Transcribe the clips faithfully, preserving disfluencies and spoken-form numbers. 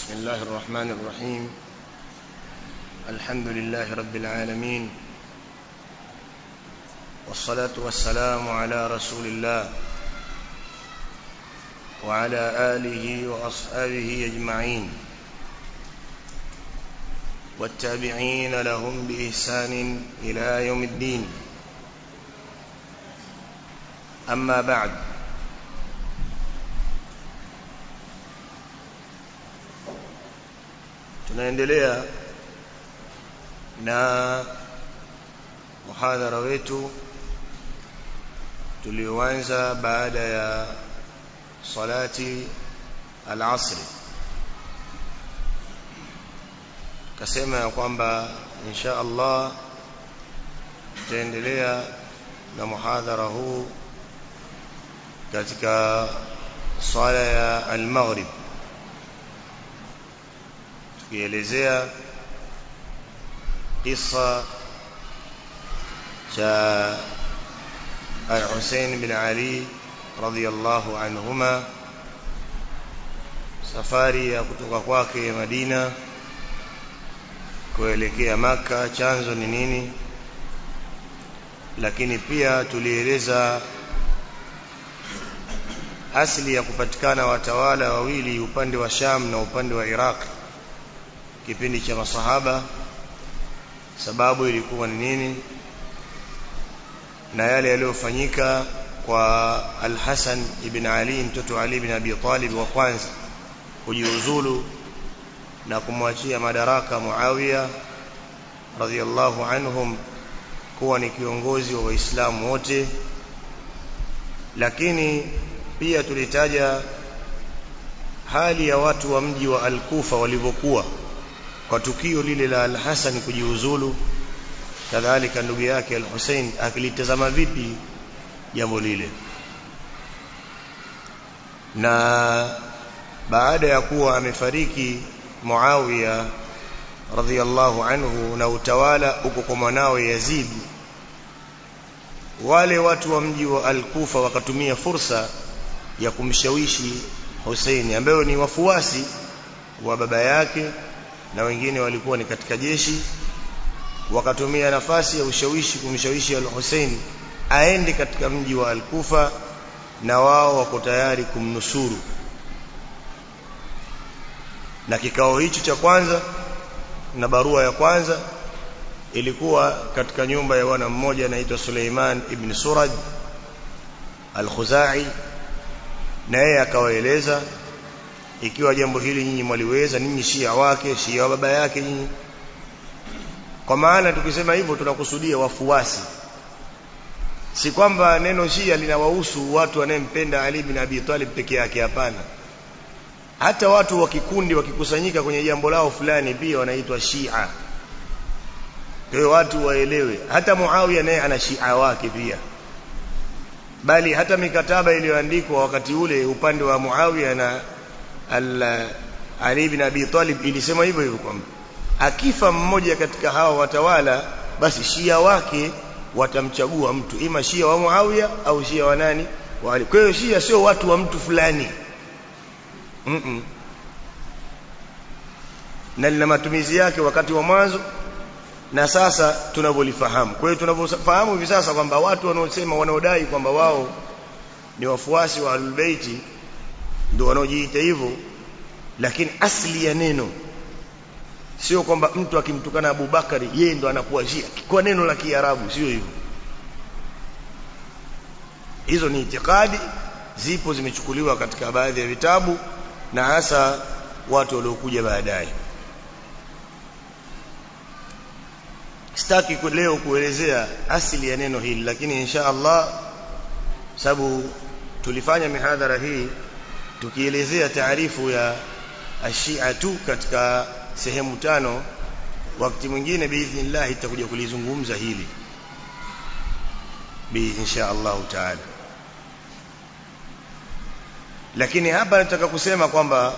بسم الله الرحمن الرحيم. الحمد لله رب العالمين، والصلاة والسلام على رسول الله وعلى آله وأصحابه أجمعين والتابعين لهم بإحسان إلى يوم الدين. أما بعد، tunaendelea na muhadhara wetu tulioanza baada ya salati al-asr. Kasema ya kwamba insha Allah tutaendelea na muhadhara huu katika sala ya al-maghrib, tukielezea kisa cha al-Husayn bin Ali radhiyallahu anhuma, safari ya kutoka kwake Madina kuelekea Maka, chanzo ni nini. Lakini pia tulieleza asili ya kupatikana watawala wawili upande wa Sham na upande wa Iraq kipindi cha masahaba, sababu ilikuwa ni nini, na yale yaliyofanyika kwa Al-Hasan ibn Ali, mtoto Ali ibn Abi Talib wa kwanza, kujiuzulu na kumwachia madaraka Muawiya radhiyallahu anhum kuwa ni kiongozi wa Waislamu wote. Lakini pia tulitaja hali ya watu wa mji wa Al-Kufa walivyokuwa kwa tukio lile la Al-Hasan kujiuzulu, kadhalika ndugu yake Al-Husayn akilitazama vipi jambo lile. Na baada ya kuwa amefariki Muawiya radhiyallahu anhu na utawala uko kwa mwanawe Yazid, wale watu wa mji wa Al-Kufa wakatumia fursa ya kumshawishi Husaini, ambaye ni wafuasi wa baba yake na wengine walikuwa ni katika jeshi. Wakatumia nafasi ya ushawishi kumshawishi Al-Husaini aende katika mji wa Al-Kufa, na wao wako tayari kumnusuru. Na kikao hicho cha kwanza na barua ya kwanza ilikuwa katika nyumba ya bwana mmoja anaitwa Suleiman ibn Surad Al-Khuzai, na yeye akawaeleza, ikiwa jambo hili nyinyi mwaliweza, ninyi Shia wake, Shia wa baba yake nyinyi. Kwa maana tukisema hivyo tunakusudia wafuasi, si kwamba neno Shia linawahusu watu wanayempenda Ali bin Abi Talib peke yake, hapana. Hata watu wa kikundi wakikusanyika kwenye jambo lao fulani pia wanaitwa Shia. Kwa hiyo watu waelewe, hata Muawiya naye ana Shia wake pia, bali hata mikataba iliyoandikwa wakati ule upande wa Muawiya na Ali ibn Abi Talib ilisema hivyo hivyo, kwamba akifa mmoja katika hawa watawala, basi Shia wake watamchagua mtu, ima Shia wa Muawiya au Shia wa nani, wa Ali. Kwa hiyo Shia sio watu wa mtu fulani, mm -mm. na lina matumizi yake wakati wa mwanzo na sasa tunavyolifahamu. Kwa hiyo tunavyofahamu hivi sasa kwamba watu wanaosema, wanaodai kwamba wao ni wafuasi wa Ahlul Bait ndio wanaojiita hivyo, lakini asili ya neno sio kwamba mtu akimtukana Abu Bakari yeye ndo anakuwa Shia kwa neno la Kiarabu, sio hivyo. Hizo ni itikadi zipo, zimechukuliwa katika baadhi ya vitabu na hasa watu waliokuja baadaye. Sitaki leo kuelezea asili ya neno hili, lakini insha Allah, sababu tulifanya mihadhara hii tukielezea taarifu ya Ashia tu katika sehemu tano, wakati mwingine biidhnillah itakuja kulizungumza hili bi insha Allah taala. Lakini hapa nataka kusema kwamba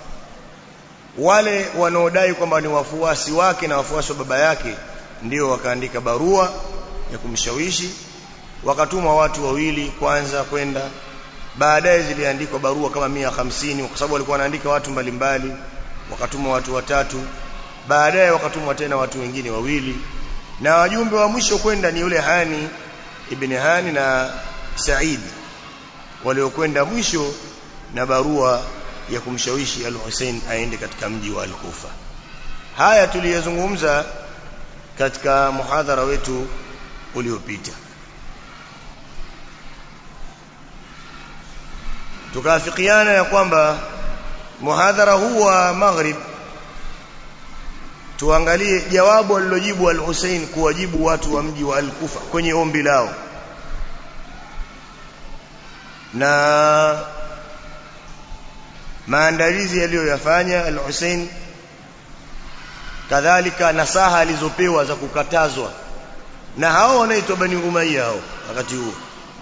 wale wanaodai kwamba ni wafuasi wake na wafuasi wa baba yake ndio wakaandika barua ya kumshawishi, wakatuma watu wawili kwanza kwenda, baadaye ziliandikwa barua kama mia hamsini kwa sababu walikuwa wanaandika watu mbalimbali. wakatuma watu watatu, baadaye wakatumwa tena watu wengine wawili, na wajumbe wa mwisho kwenda ni yule Hani ibn Hani na Said waliokwenda mwisho na barua ya kumshawishi al-Hussein aende katika mji wa al-Kufa. Haya tuliyozungumza katika muhadhara wetu uliopita. Tukafikiana ya kwamba muhadhara huu wa maghrib tuangalie jawabu alilojibu al-Hussein kuwajibu watu wa mji wa al-Kufa kwenye ombi lao, na maandalizi aliyoyafanya al-Hussein, kadhalika nasaha alizopewa za kukatazwa na hao wanaitwa Bani Umayya hao wakati huo.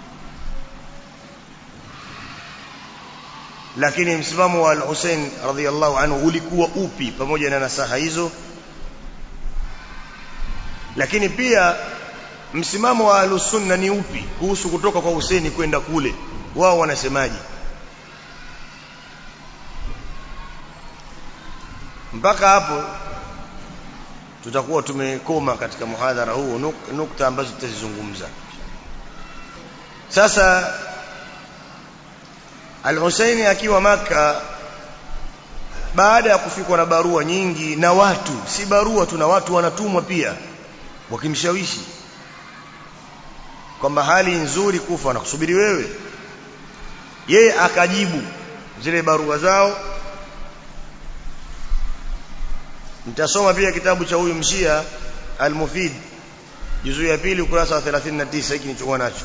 Lakini msimamo wa al-Hussein radhiyallahu anhu ulikuwa upi pamoja na nasaha hizo? Lakini pia msimamo wa Ahlus Sunna ni upi kuhusu kutoka kwa Hussein kwenda kule? Wao wanasemaje? Mpaka hapo tutakuwa tumekoma katika muhadhara huu, nuk, nukta ambazo tutazizungumza. Sasa al-Hussein akiwa Makka, baada ya kufikwa na barua nyingi na watu, si barua tu, na watu wanatumwa pia wakimshawishi kwamba hali nzuri Kufa na kusubiri wewe, yeye akajibu zile barua zao. Nitasoma pia kitabu cha huyu Mshia Al-Mufid juzu ya pili ukurasa wa thelathini na tisa, hiki nilichokuwa nacho.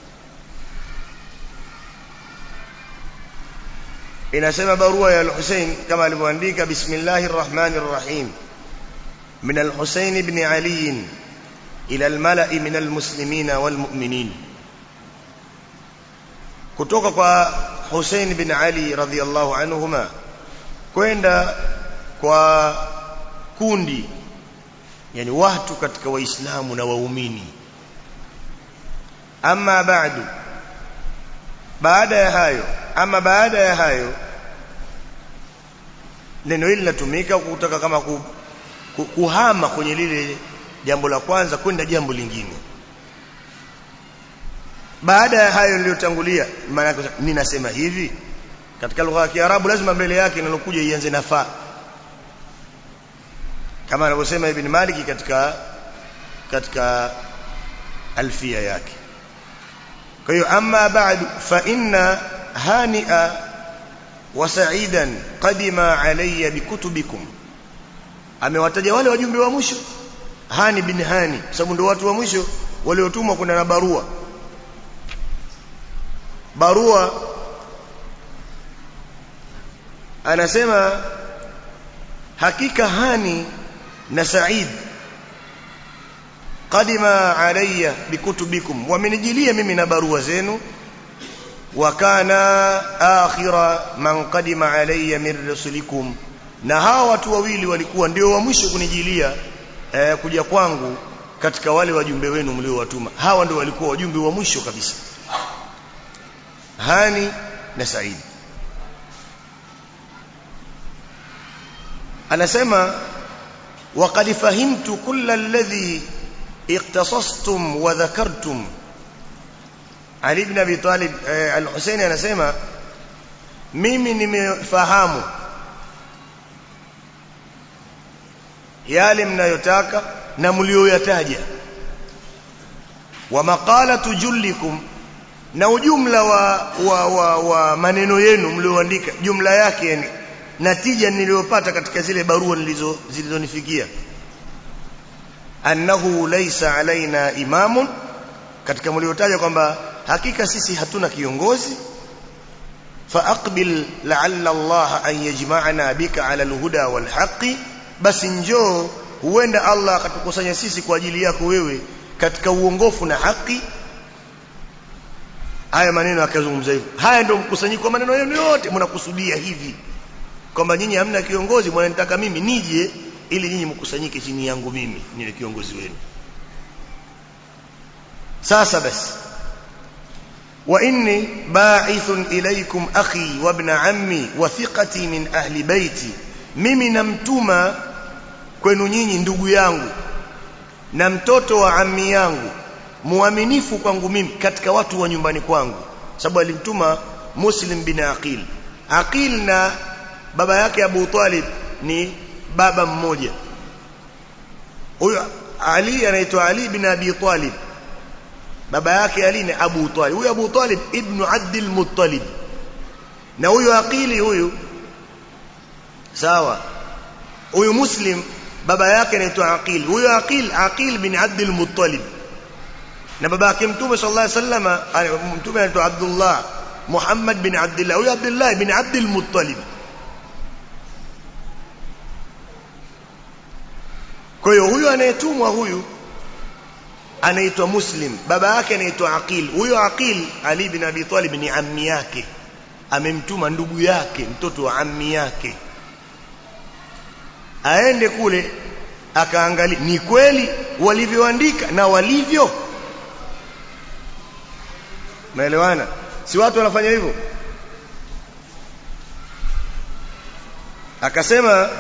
Inasema barua ya al-Hussein kama alivyoandika: Bismillahir Rahmanir Rahim, min al-Hussein ibn Ali ila al-mala'i min al-muslimina wal mu'minin. Kutoka kwa Hussein bin Ali radhiyallahu anhuma kwenda kwa kundi, yani watu katika waislamu na waumini. Amma ba'du, baada ya hayo, ama baada ya hayo, neno hili latumika kutaka kama ku, ku, kuhama kwenye lile jambo la kwanza kwenda jambo lingine. Baada ya hayo niliyotangulia, maana ninasema hivi katika lugha ya Kiarabu lazima mbele yake inalokuja ianze na fa, kama anavyosema Ibn Malik katika katika alfia yake. Kwa hiyo amma ba'du fa inna hani'a wa sa'idan qadima alayya bikutubikum, amewataja wale wajumbe wa mwisho, Hani bin Hani, sababu ndio watu wa mwisho waliotumwa kuna na barua. Barua anasema hakika Hani na Said qadima alayya bikutubikum, wamenijilia mimi na barua zenu. Wa kana akhira man qadima alayya min rusulikum, na hawa watu wawili walikuwa ndio wa mwisho kunijilia eh, kuja kwangu katika wale wajumbe wenu mliowatuma. Hawa ndio walikuwa wajumbe wa mwisho kabisa, Hani na Said. Anasema waqad fahimtu kulla alladhi ikhtasastum wa dhakartum. Ali ibn Abi Talib eh, al-Hussein anasema mimi nimefahamu yale mnayotaka na mlioyataja, wa maqalatu jullikum, na ujumla wa, wa, wa, wa maneno yenu mlioandika, jumla yake, yani natija niliyopata katika zile barua nilizo zilizonifikia, annahu laysa alaina imamun, katika mliotaja kwamba hakika sisi hatuna kiongozi. Fa aqbil la'alla Allah an yajma'ana bika 'ala al-huda wal haqqi, basi njoo huenda Allah akatukusanya sisi kwa ajili yako wewe katika uongofu na haki. Haya maneno akazungumza hivyo. Haya ndio mkusanyiko wa maneno yenu yote, mnakusudia hivi kwamba nyinyi hamna kiongozi, mnanitaka mimi nije ili nyinyi mkusanyike chini yangu, mimi niwe kiongozi wenu. Sasa basi, wa inni ba'ithun ilaykum akhi wa ibn ammi wa thiqati min ahli baiti mimi namtuma kwenu nyinyi ndugu yangu na mtoto wa ammi yangu muaminifu kwangu mimi katika watu wa nyumbani kwangu. Sababu alimtuma Muslim bin Aqil. Aqil na baba yake Abu Talib ni baba mmoja. Huyo Ali anaitwa Ali bin Abi Talib, baba yake Ali ni Abu Talib. Huyo Abu Talib ibn Abdul Muttalib, na huyo Aqili huyu sawa. Huyo Muslim baba yake anaitwa Aqil. Huyo Aqil Aqil bin Abdul Muttalib, na baba yake Mtume sallallahu alaihi wasallam Mtume anaitwa Abdullah Muhammad bin Abdullah. Huyo Abdullah bin Abdul Muttalib. Kwa hiyo huyu anayetumwa huyu anaitwa Muslim, baba yake anaitwa Aqil. Huyo Aqil Ali bin Abi Talib ni ammi yake, amemtuma ndugu yake mtoto wa ammi yake aende kule akaangalia ni kweli walivyoandika na walivyo. Maelewana? Si watu wanafanya hivyo? Akasema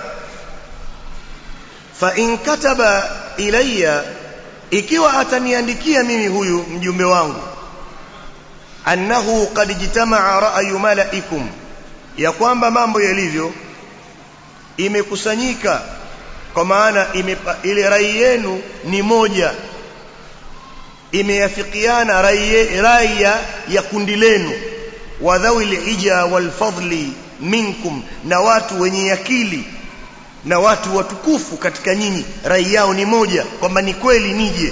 fa in kataba ilayya, ikiwa ataniandikia mimi huyu mjumbe wangu, annahu qad jitamaa ra'yu malaikum, ya kwamba mambo yalivyo imekusanyika, kwa maana ile rai yenu ni moja, imeyafikiana rai rai ya kundi lenu, wa dhawil ija wal fadli minkum, na watu wenye akili na watu watukufu katika nyinyi rai yao ni moja kwamba ni kweli nije.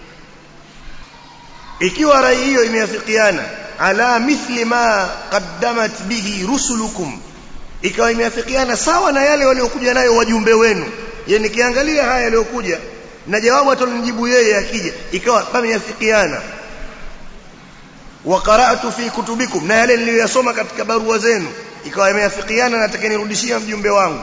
Ikiwa rai hiyo imeafikiana ala mithli ma qaddamat bihi rusulukum, ikawa imeafikiana sawa na yale waliokuja nayo wajumbe wenu, yani nikiangalia haya yaliokuja na jawabu atanijibu yeye akija, ikawa pameafikiana. Wa qara'tu fi kutubikum, na yale niliyosoma katika barua zenu ikawa imeafikiana, nataka nirudishie mjumbe wangu,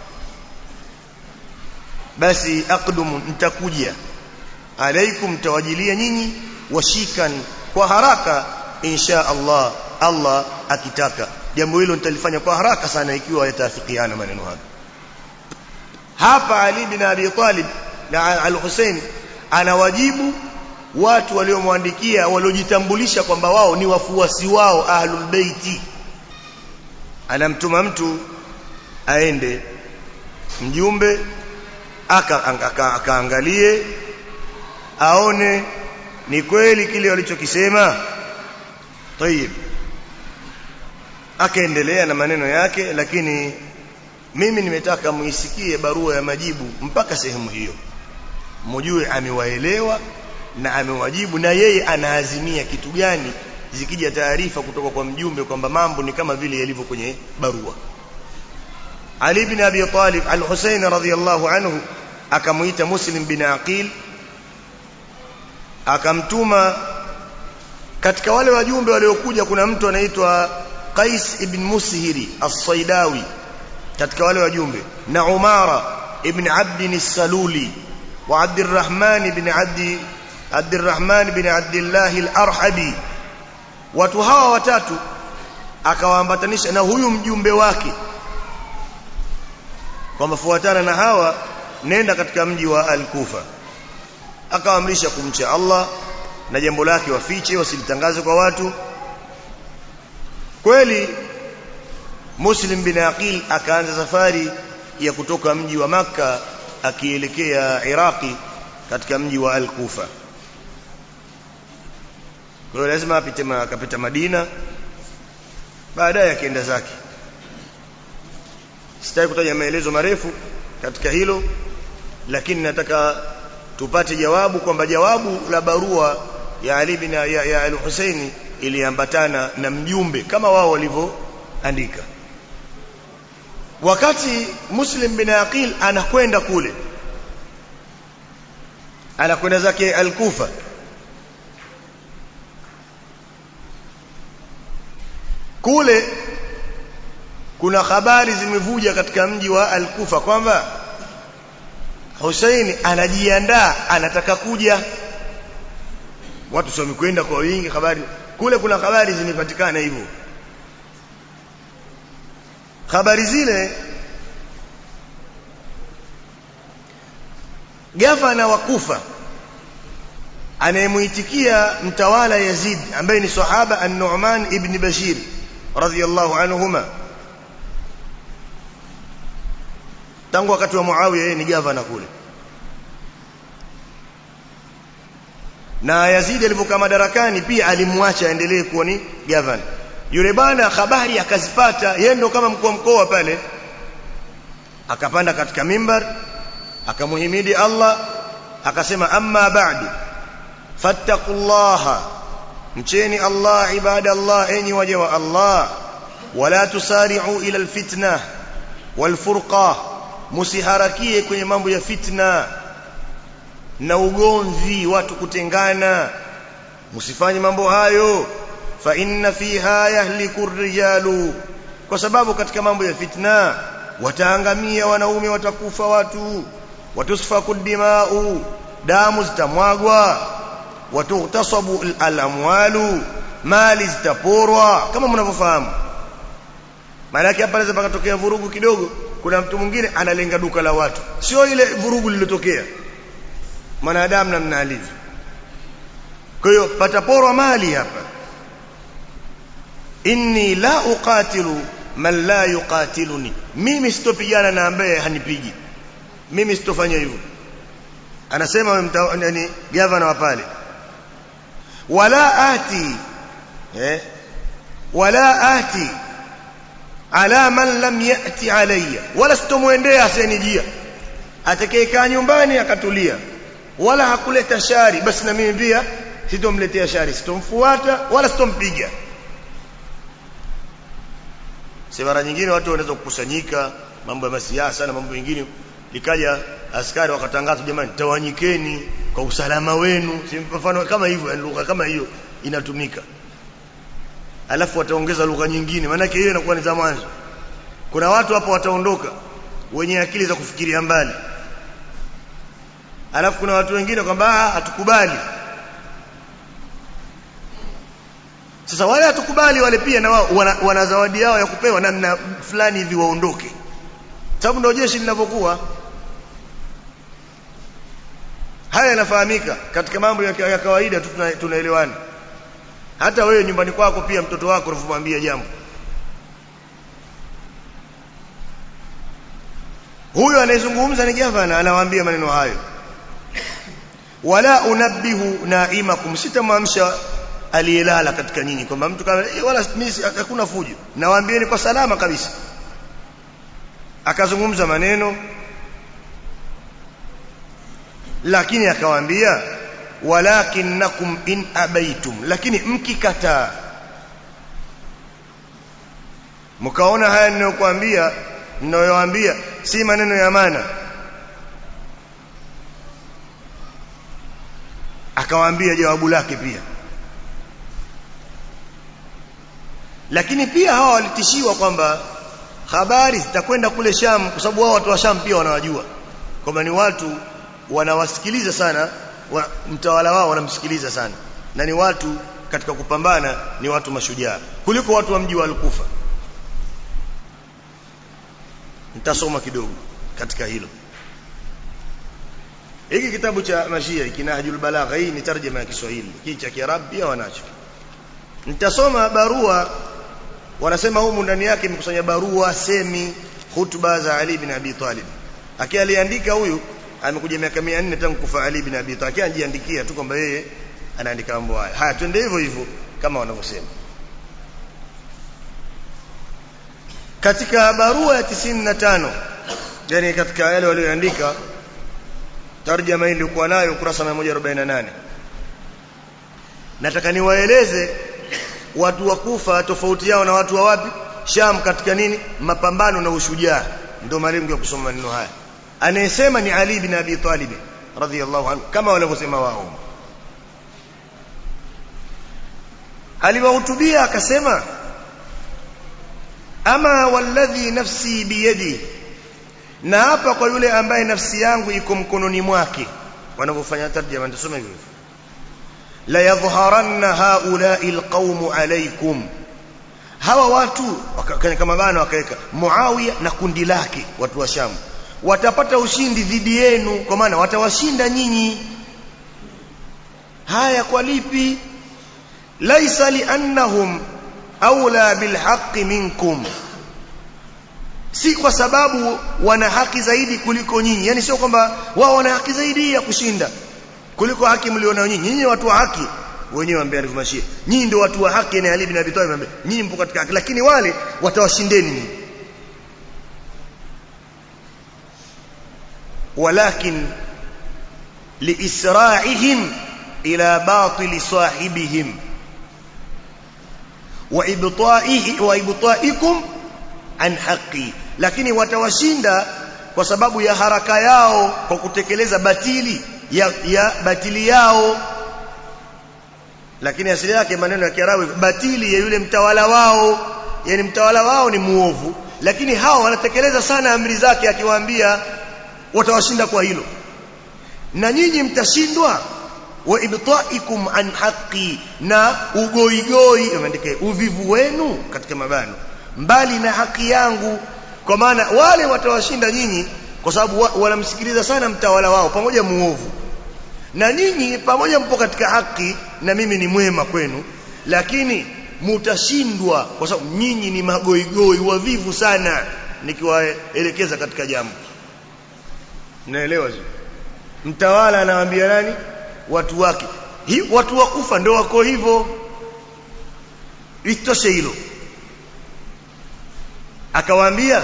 basi aqdumu, nitakuja alaikum, tawajilia nyinyi, washikan, kwa haraka, insha Allah, Allah akitaka. Jambo hilo nitalifanya kwa haraka sana ikiwa yatafikiana maneno haya. Hapa Ali bin Abi Talib na Al-Hussein anawajibu watu waliomwandikia, waliojitambulisha kwamba wao ni wafuasi wao Ahlul Baiti. Anamtuma mtu aende mjumbe akaangalie aka, aka aone ni kweli kile walichokisema. Tayeb, akaendelea na maneno yake, lakini mimi nimetaka muisikie barua ya majibu mpaka sehemu hiyo, mjue amewaelewa na amewajibu, na yeye anaazimia kitu gani zikija taarifa kutoka kwa mjumbe kwamba mambo ni kama vile yalivyo kwenye barua. Ali bin Abi Talib Al-Husayn radhiyallahu anhu akamuita Muslim bin Aqil, akamtuma katika wale wajumbe waliokuja. Kuna mtu anaitwa Qais ibn Mushiri As-Saidawi katika wale wajumbe, na Umara ibn Abd as-Saluli wa Abdurrahman ibn Abd Abdurrahman ibn Abdullah al-Arhabi. Watu hawa watatu akawaambatanisha na huyu mjumbe wake kwamba fuatana na hawa, nenda katika mji wa Al-Kufa. Akawaamrisha kumcha Allah na jambo lake wafiche, wasilitangaze kwa watu. Kweli Muslim bin Aqil akaanza safari ya kutoka mji wa Makka akielekea Iraqi katika mji wa Al-Kufa. Kwa hiyo lazima apite akapita Madina, baadaye akaenda zake. Sitaki kutaja maelezo marefu katika hilo, lakini nataka tupate jawabu kwamba jawabu la barua ya Ali bin ya, ya Al-Husaini iliambatana na mjumbe kama wao walivyoandika. Wakati Muslim bin Aqil anakwenda kule, anakwenda zake Al-Kufa, kule kuna habari zimevuja katika mji wa Al-Kufa kwamba Husaini anajiandaa, anataka kuja. Watu sio wamekwenda kwa wingi, habari kule, kuna habari zimepatikana hivyo. Habari zile gavana wa Kufa anayemuitikia mtawala Yazid ambaye ni sahaba An-Nu'man ibn Bashir radhiyallahu anhuma, tangu wakati wa Muawiya yeye ni gavana kule, na Yazid alipokuwa madarakani pia alimwacha aendelee kuwa ni gavana. Yule bwana habari akazipata, yeye ndo kama mkuu wa mkoa pale, akapanda katika mimbar akamuhimidi Allah akasema, amma ba'du fattaqullaha, mcheni Allah ibadallah, enyi waja wa Allah, wala tusari'u ila alfitna walfurqa, musiharakie kwenye mambo ya fitna na ugomvi, watu kutengana, musifanye mambo hayo. Fa inna fiha yahliku ar-rijalu, kwa sababu katika mambo ya fitna wataangamia wanaume, watakufa watu, watusfaku dimau, damu zitamwagwa, watughtasabu al-amwalu, mali zitaporwa, kama mnavyofahamu. Maana yake hapa inaweza pakatokea vurugu kidogo, kuna mtu mwingine analenga duka la watu, sio ile vurugu lililotokea mwanadamu na mnaalivyo. Kwa hiyo pataporwa mali hapa. Inni la uqatilu man la yuqatiluni, mimi sitopigana na ambaye hanipigi, mimi sitofanya hivyo, anasema yani gavana wa pale. Wala ati eh wala ati ala man lam yati alayya, wala sitomwendea asenijia, atakayekaa nyumbani akatulia wala hakuleta shari, basi na mimi pia sitomletea shari, sitomfuata wala sitompiga. Sibara nyingine watu wanaweza kukusanyika mambo ya siasa na mambo mengine, likaja askari wakatangaza, jamani tawanyikeni kwa usalama wenu, si mfano kama hivyo, lugha kama hiyo inatumika, alafu wataongeza lugha nyingine, maana yake hiyo inakuwa ni za mwanzo. Kuna watu hapo wataondoka wenye akili za kufikiria mbali, alafu kuna watu wengine kwamba hatukubali. Sasa wale hatukubali wale pia na wao wana, wana zawadi yao ya kupewa namna fulani hivi waondoke, sababu ndio jeshi linavyokuwa. Haya yanafahamika katika mambo ya, ya kawaida tu, tunaelewana. Hata wewe nyumbani kwako pia mtoto wako unamwambia jambo, huyo anayezungumza ni gavana, anawaambia maneno hayo. Wala unabbihu naimakum, sitamwamsha aliyelala katika nyinyi, kwamba mtu kama wala mimi hakuna fujo, nawaambieni kwa salama kabisa. Akazungumza maneno, lakini akawaambia walakinnakum in abaitum, lakini mkikataa, mkaona haya ninayokuambia ninayowaambia si maneno ya maana, akawaambia jawabu lake pia. Lakini pia hawa walitishiwa kwamba habari zitakwenda kule Sham, kwa sababu wao watu wa Sham pia wanawajua kwamba ni watu wanawasikiliza sana, wa, mtawala wao wanamsikiliza sana, na ni watu katika kupambana ni watu mashujaa kuliko watu wa mji wa Al-Kufa. Nitasoma kidogo katika hilo. Hiki kitabu cha Mashia Kinahjul Balagha, hii ni tarjuma ya Kiswahili, hiki cha Kiarabu pia wanacho. Nitasoma barua, wanasema humu ndani yake imekusanya barua, semi, hutuba za Ali bin Abi Talib. Akialiandika huyu amekuja miaka mia nne tangu kufa Ali bin Abi Talib, akiandikia tu kwamba yeye anaandika mambo haya. Haya, twende hivyo hivyo kama wanavyosema. Katika barua ya tisini na tano, yani katika yale walioandika, tarjuma hii ilikuwa nayo ukurasa mia moja arobaini na nane. Nataka niwaeleze watu wa Kufa tofauti yao na watu wa wapi? Sham, katika nini? Mapambano na ushujaa. Ndio malengo ya kusoma maneno haya. Anayesema ni Ali bin Abi Talib radhiyallahu anhu, kama walivyosema wao. Aliwahutubia akasema, ama walladhi nafsi biyadi, na hapa kwa yule ambaye nafsi yangu iko mkononi mwake. Wanavyofanya tarjuma nitasoma hivyo. La yadhharanna haula'i alqawm alaykum, hawa watu kama bana wakaweka Muawiya na kundi lake, watu wa Sham, watapata ushindi dhidi yenu, kwa maana watawashinda nyinyi. Haya kwa lipi? Laisa li annahum aula bil haqqi minkum, si kwa sababu wana haki zaidi kuliko nyinyi. Yani sio kwamba wao wana haki zaidi ya kushinda kuliko haki mlionao nyinyi. Nyinyi watu wa haki, wenyewe ambia alifumashia, nyinyi ndio watu wa haki. Na Ali ibn Abi Talib ambia nyinyi mpo katika haki, lakini wale watawashindeni nyinyi. Walakin liisra'ihim ila batil sahibihim wa ibta'ihi wa ibta'ikum an haqqi, lakini watawashinda kwa sababu ya haraka yao kwa kutekeleza batili ya, ya batili yao. Lakini asili yake maneno ya Kiarabu, batili ya yule mtawala wao, yani mtawala wao ni muovu, lakini hao wanatekeleza sana amri zake, akiwaambia watawashinda kwa hilo. Na nyinyi mtashindwa wa ibta'ikum an haqqi, na ugoigoi, imeandike uvivu wenu katika mabano, mbali na haki yangu. Kwa maana wale watawashinda nyinyi kwa sababu wanamsikiliza sana mtawala wao pamoja muovu, na nyinyi pamoja mpo katika haki na mimi ni mwema kwenu, lakini mutashindwa kwa sababu nyinyi ni magoigoi wavivu sana nikiwaelekeza katika jambo. Naelewa sio? Mtawala anawaambia nani? Watu wake. Hii watu wakufa ndio wako hivyo. Itoshe hilo. Akawaambia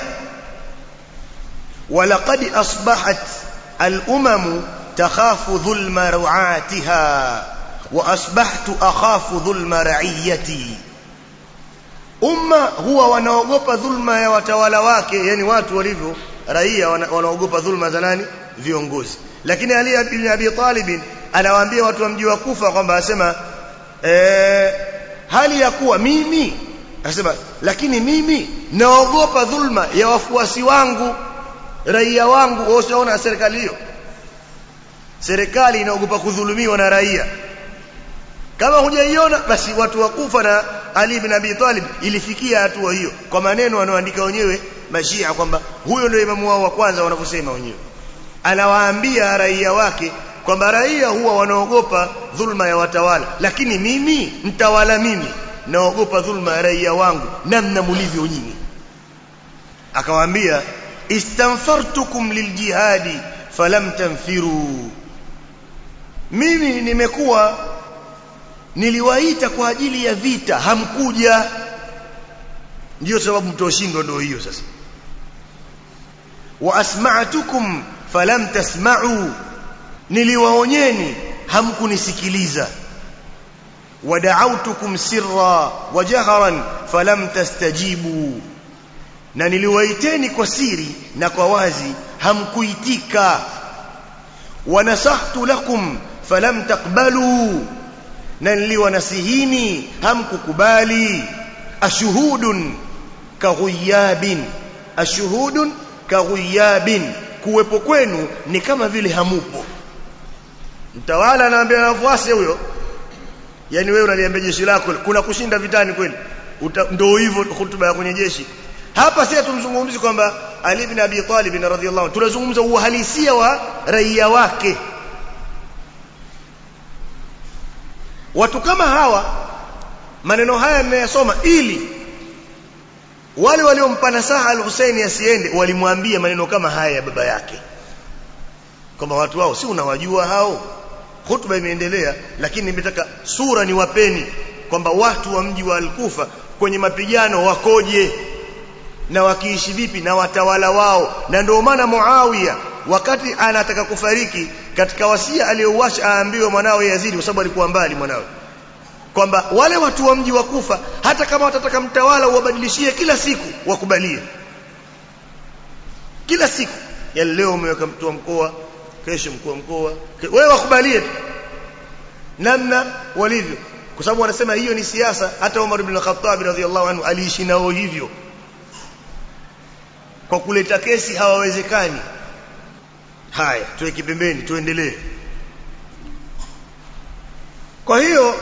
walaqad asbahat al-umamu takhafu dhulma ru'atiha wa asbahtu akhafu dhulma ra'iyati. Umma huwa wanaogopa dhulma ya watawala wake, yani watu walivyo raia wanaogopa dhulma za nani? Viongozi. Lakini Ali ibn Abi Talib anawaambia watu wa mji wa Kufa kwamba asema eh, hali ya kuwa mimi, asema lakini mimi naogopa dhulma ya wafuasi wangu, raia wangu. Wao unaona serikali hiyo, serikali inaogopa kudhulumiwa na raia. Kama hujaiona basi watu wa Kufa na Ali ibn Abi Talib ilifikia hatua hiyo, kwa maneno wanaoandika wenyewe Mashia kwamba huyo ndio imamu wao wa kwanza wanavyosema wenyewe. Anawaambia raia wake kwamba raia huwa wanaogopa dhulma ya watawala, lakini mimi mtawala, mimi naogopa dhulma ya raia wangu namna mlivyo nyinyi. Akawaambia istanfartukum liljihadi falam tanfiru, mimi nimekuwa niliwaita kwa ajili ya vita, hamkuja, ndio sababu mtoshindwa. Ndio hiyo sasa. Wa asma'tukum falam tasma'u, niliwaonyeni hamkunisikiliza. Wa da'awtukum sirra wa jahran falam tastajibu, na niliwaiteni kwa siri na kwa wazi hamkuitika. Wa nasahtu lakum falam taqbalu, na niliwanasihini hamkukubali. Ashuhudun kaghuyabin, ashuhudun kaghuyabin, kuwepo kwenu ni kama vile hamupo. Mtawala anaambia wafuasi huyo, yani wewe unaliambia jeshi lako kuna kushinda vitani kweli? Ndio hivyo hutuba ya kwenye jeshi. Hapa sasa tumzungumzie kwamba Ali ibn Abi Talib radhiyallahu anhu, tunazungumza uhalisia wa raia wake. Watu kama hawa, maneno haya nimeyasoma ili wale waliompa nasaha al-Husaini asiende walimwambia maneno kama haya ya baba yake, kama watu wao si unawajua hao. Hutuba imeendelea, lakini nimetaka sura niwapeni kwamba watu wa mji wa Al-Kufa kwenye mapigano wakoje na wakiishi vipi na watawala wao. Na ndio maana Muawiya wakati anataka kufariki, katika wasia aliyowasha aambiwe mwanawe Yazid, kwa sababu alikuwa mbali mwanawe, kwamba wale watu wa mji wa Kufa hata kama watataka mtawala uwabadilishie kila siku wakubalie. Kila siku, ya leo umeweka mtu wa mkoa, kesho mkuu wa mkoa, wewe wakubalie namna walivyo, kwa sababu wanasema hiyo ni siasa. Hata Umar ibn al-Khattab radhiyallahu anhu aliishi nao hivyo, kwa kuleta kesi hawawezekani. Haya, tuweke pembeni, tuendelee. Kwa hiyo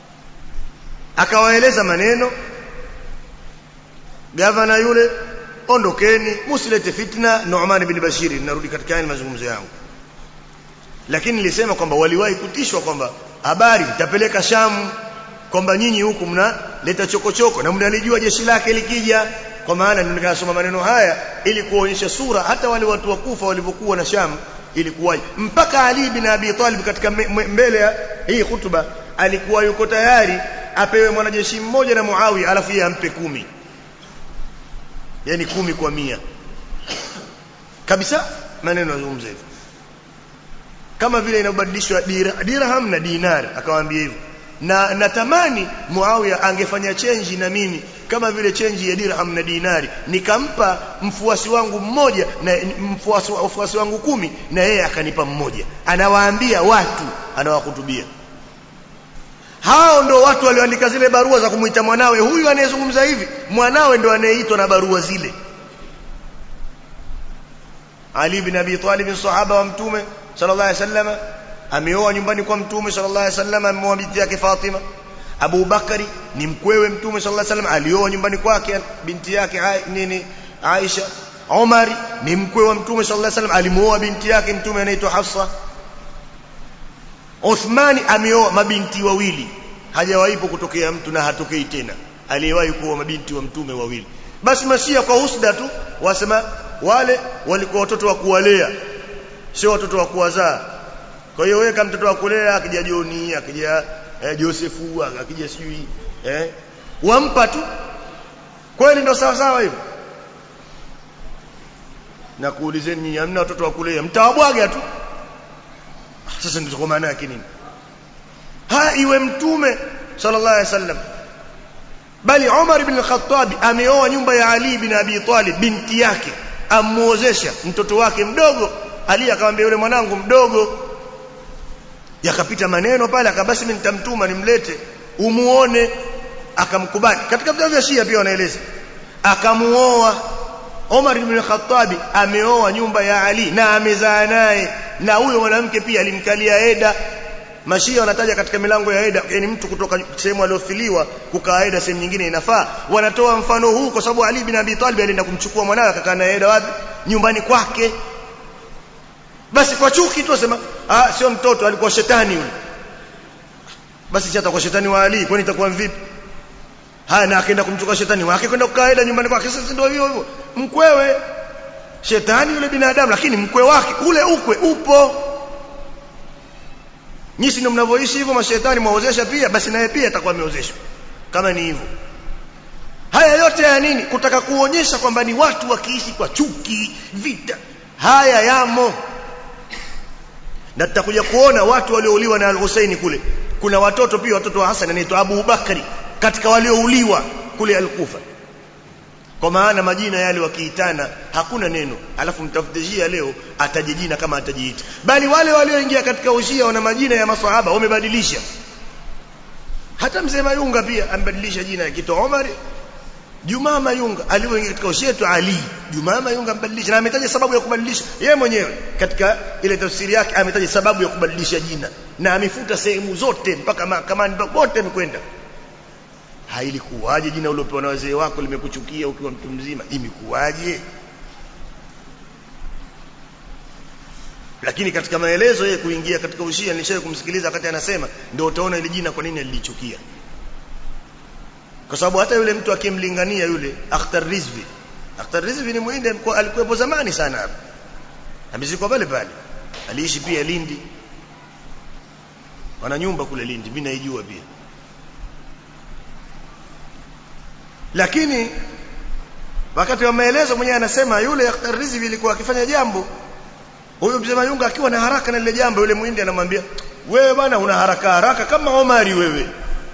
akawaeleza maneno gavana yule, ondokeni, msilete fitna. Nu'man ibn Bashir, ninarudi katika yale mazungumzo yangu. Lakini nilisema kwamba waliwahi kutishwa kwamba habari itapeleka Sham, kwamba nyinyi huku mnaleta chokochoko na mnalijua jeshi lake likija. Kwa maana nikasoma maneno haya ili kuonyesha sura hata wale watu wa Kufa walivyokuwa na Sham ilikuwa mpaka Ali bin Abi Talib katika mbele ya hii hutuba alikuwa yuko tayari apewe mwanajeshi mmoja na Muawiya alafu yeye ampe kumi, yani kumi kwa mia kabisa. Maneno yazungumza hivyo kama vile inabadilishwa dirham na dinar, akawaambia hivyo. Na natamani Muawiya angefanya change na mimi kama vile change ya dirham na dinari, nikampa mfuasi wangu mmoja na mfuasi wafuasi wangu kumi na yeye akanipa mmoja. Anawaambia watu, anawahutubia. Hao ndo watu walioandika zile barua za kumuita mwanawe. Huyu anayezungumza hivi mwanawe ndo anayeitwa na barua zile. Ali bin Abi Talib, sahaba wa Mtume sallallahu alaihi wasallam, ameoa nyumbani kwa Mtume sallallahu alaihi wasallam, ameoa binti yake Fatima. Abu Bakari ni mkwewe Mtume sallallahu alaihi wasallam, alioa nyumbani kwake binti yake nini Aisha. Umar ni mkwewe wa Mtume sallallahu alaihi wasallam, alimuoa binti yake Mtume anaitwa Hafsa. Uthmani ameoa mabinti wawili, hajawaipo kutokea mtu na hatokei tena aliyewahi kuoa mabinti wa Mtume wawili. Basi Mashia kwa husda tu wasema wale walikuwa watoto wa kuwalea, sio watoto wa kuwazaa. Kwa hiyo wewe kama mtoto wa kulea, akija Joni, akija eh, Josefu, akija sijui eh wampa tu. Kweli ndio sawa sawa hivyo? Na kuulizeni nyinyi, hamna watoto wa kulea, mtawabwaga tu. Sasa ndio kwa maana yake nini? Ha, iwe Mtume sallallahu alaihi wasallam, bali Umar ibn al-Khattab ameoa nyumba ya Ali bin Abi Talib, binti yake amuozesha mtoto wake mdogo. Ali akamwambia yule mwanangu mdogo, yakapita maneno pale, akabasi mimi nitamtuma nimlete umuone. Akamkubali. Katika vitabu vya Shia pia wanaeleza akamuoa. Umar ibn al-Khattab ameoa nyumba ya Ali na amezaa naye, na huyo mwanamke pia alimkalia eda. Mashia wanataja katika milango ya eda, yani mtu kutoka sehemu aliofiliwa kukaa eda sehemu nyingine inafaa. Wanatoa mfano huu kwa sababu Ali bin Abi Talib alienda kumchukua mwanawe akakaa na eda wapi? Nyumbani kwake. Basi kwa chuki tu wasema ah, sio mtoto, alikuwa shetani yule. Basi si atakuwa shetani wa Ali, kwani itakuwa vipi? Haya, na akaenda kumchukua shetani wake kwenda kukaida nyumbani kwake. Sasa ndio hivyo hivyo, mkwewe shetani yule binadamu, lakini mkwe wake ule ukwe upo. Nyinyi ndio mnavoishi hivyo, mashetani muozesha pia, basi naye pia atakuwa ameozeshwa kama ni hivyo. Haya yote ya nini? Kutaka kuonyesha kwamba ni watu wakiishi kwa chuki, vita. Haya yamo. Na tutakuja kuona watu waliouliwa na Al-Husaini kule. Kuna watoto pia, watoto wa Hassan anaitwa Abu Bakari katika waliouliwa kule Al-Kufa. Kwa maana majina yale wakiitana hakuna neno, alafu mtafute Shia leo ataje jina kama atajiita. Bali wale walioingia katika Ushia wana majina ya maswahaba wamebadilisha. Hata mzee Mayunga pia ambadilisha jina, akitoa Omar Juma Mayunga, alioingia katika Ushia tu Ali Juma Mayunga ambadilisha, na ametaja sababu ya kubadilisha yeye mwenyewe. Katika ile tafsiri yake ametaja sababu ya kubadilisha jina, na amefuta sehemu zote mpaka mahakamani pote amekwenda. Hailikuwaje jina ulopewa na wazee wako limekuchukia ukiwa mtu mzima? Imekuwaje? Lakini katika maelezo yeye kuingia katika Ushia, nilishawahi kumsikiliza wakati anasema, ndio utaona ile jina kwa nini alilichukia. Kwa sababu hata yule mtu akimlingania yule Akhtar Rizvi, Akhtar Rizvi ni muinde, alikuwepo zamani sana hapa, amezikwa pale pale, aliishi pia Lindi, wana nyumba kule Lindi, mimi naijua pia. Lakini wakati wa maelezo mwenyewe anasema yule Akhtar Rizvi alikuwa akifanya jambo, huyo mzee Mayunga akiwa na haraka na lile jambo, yule muindi anamwambia, wewe bwana una haraka haraka kama Omari wewe.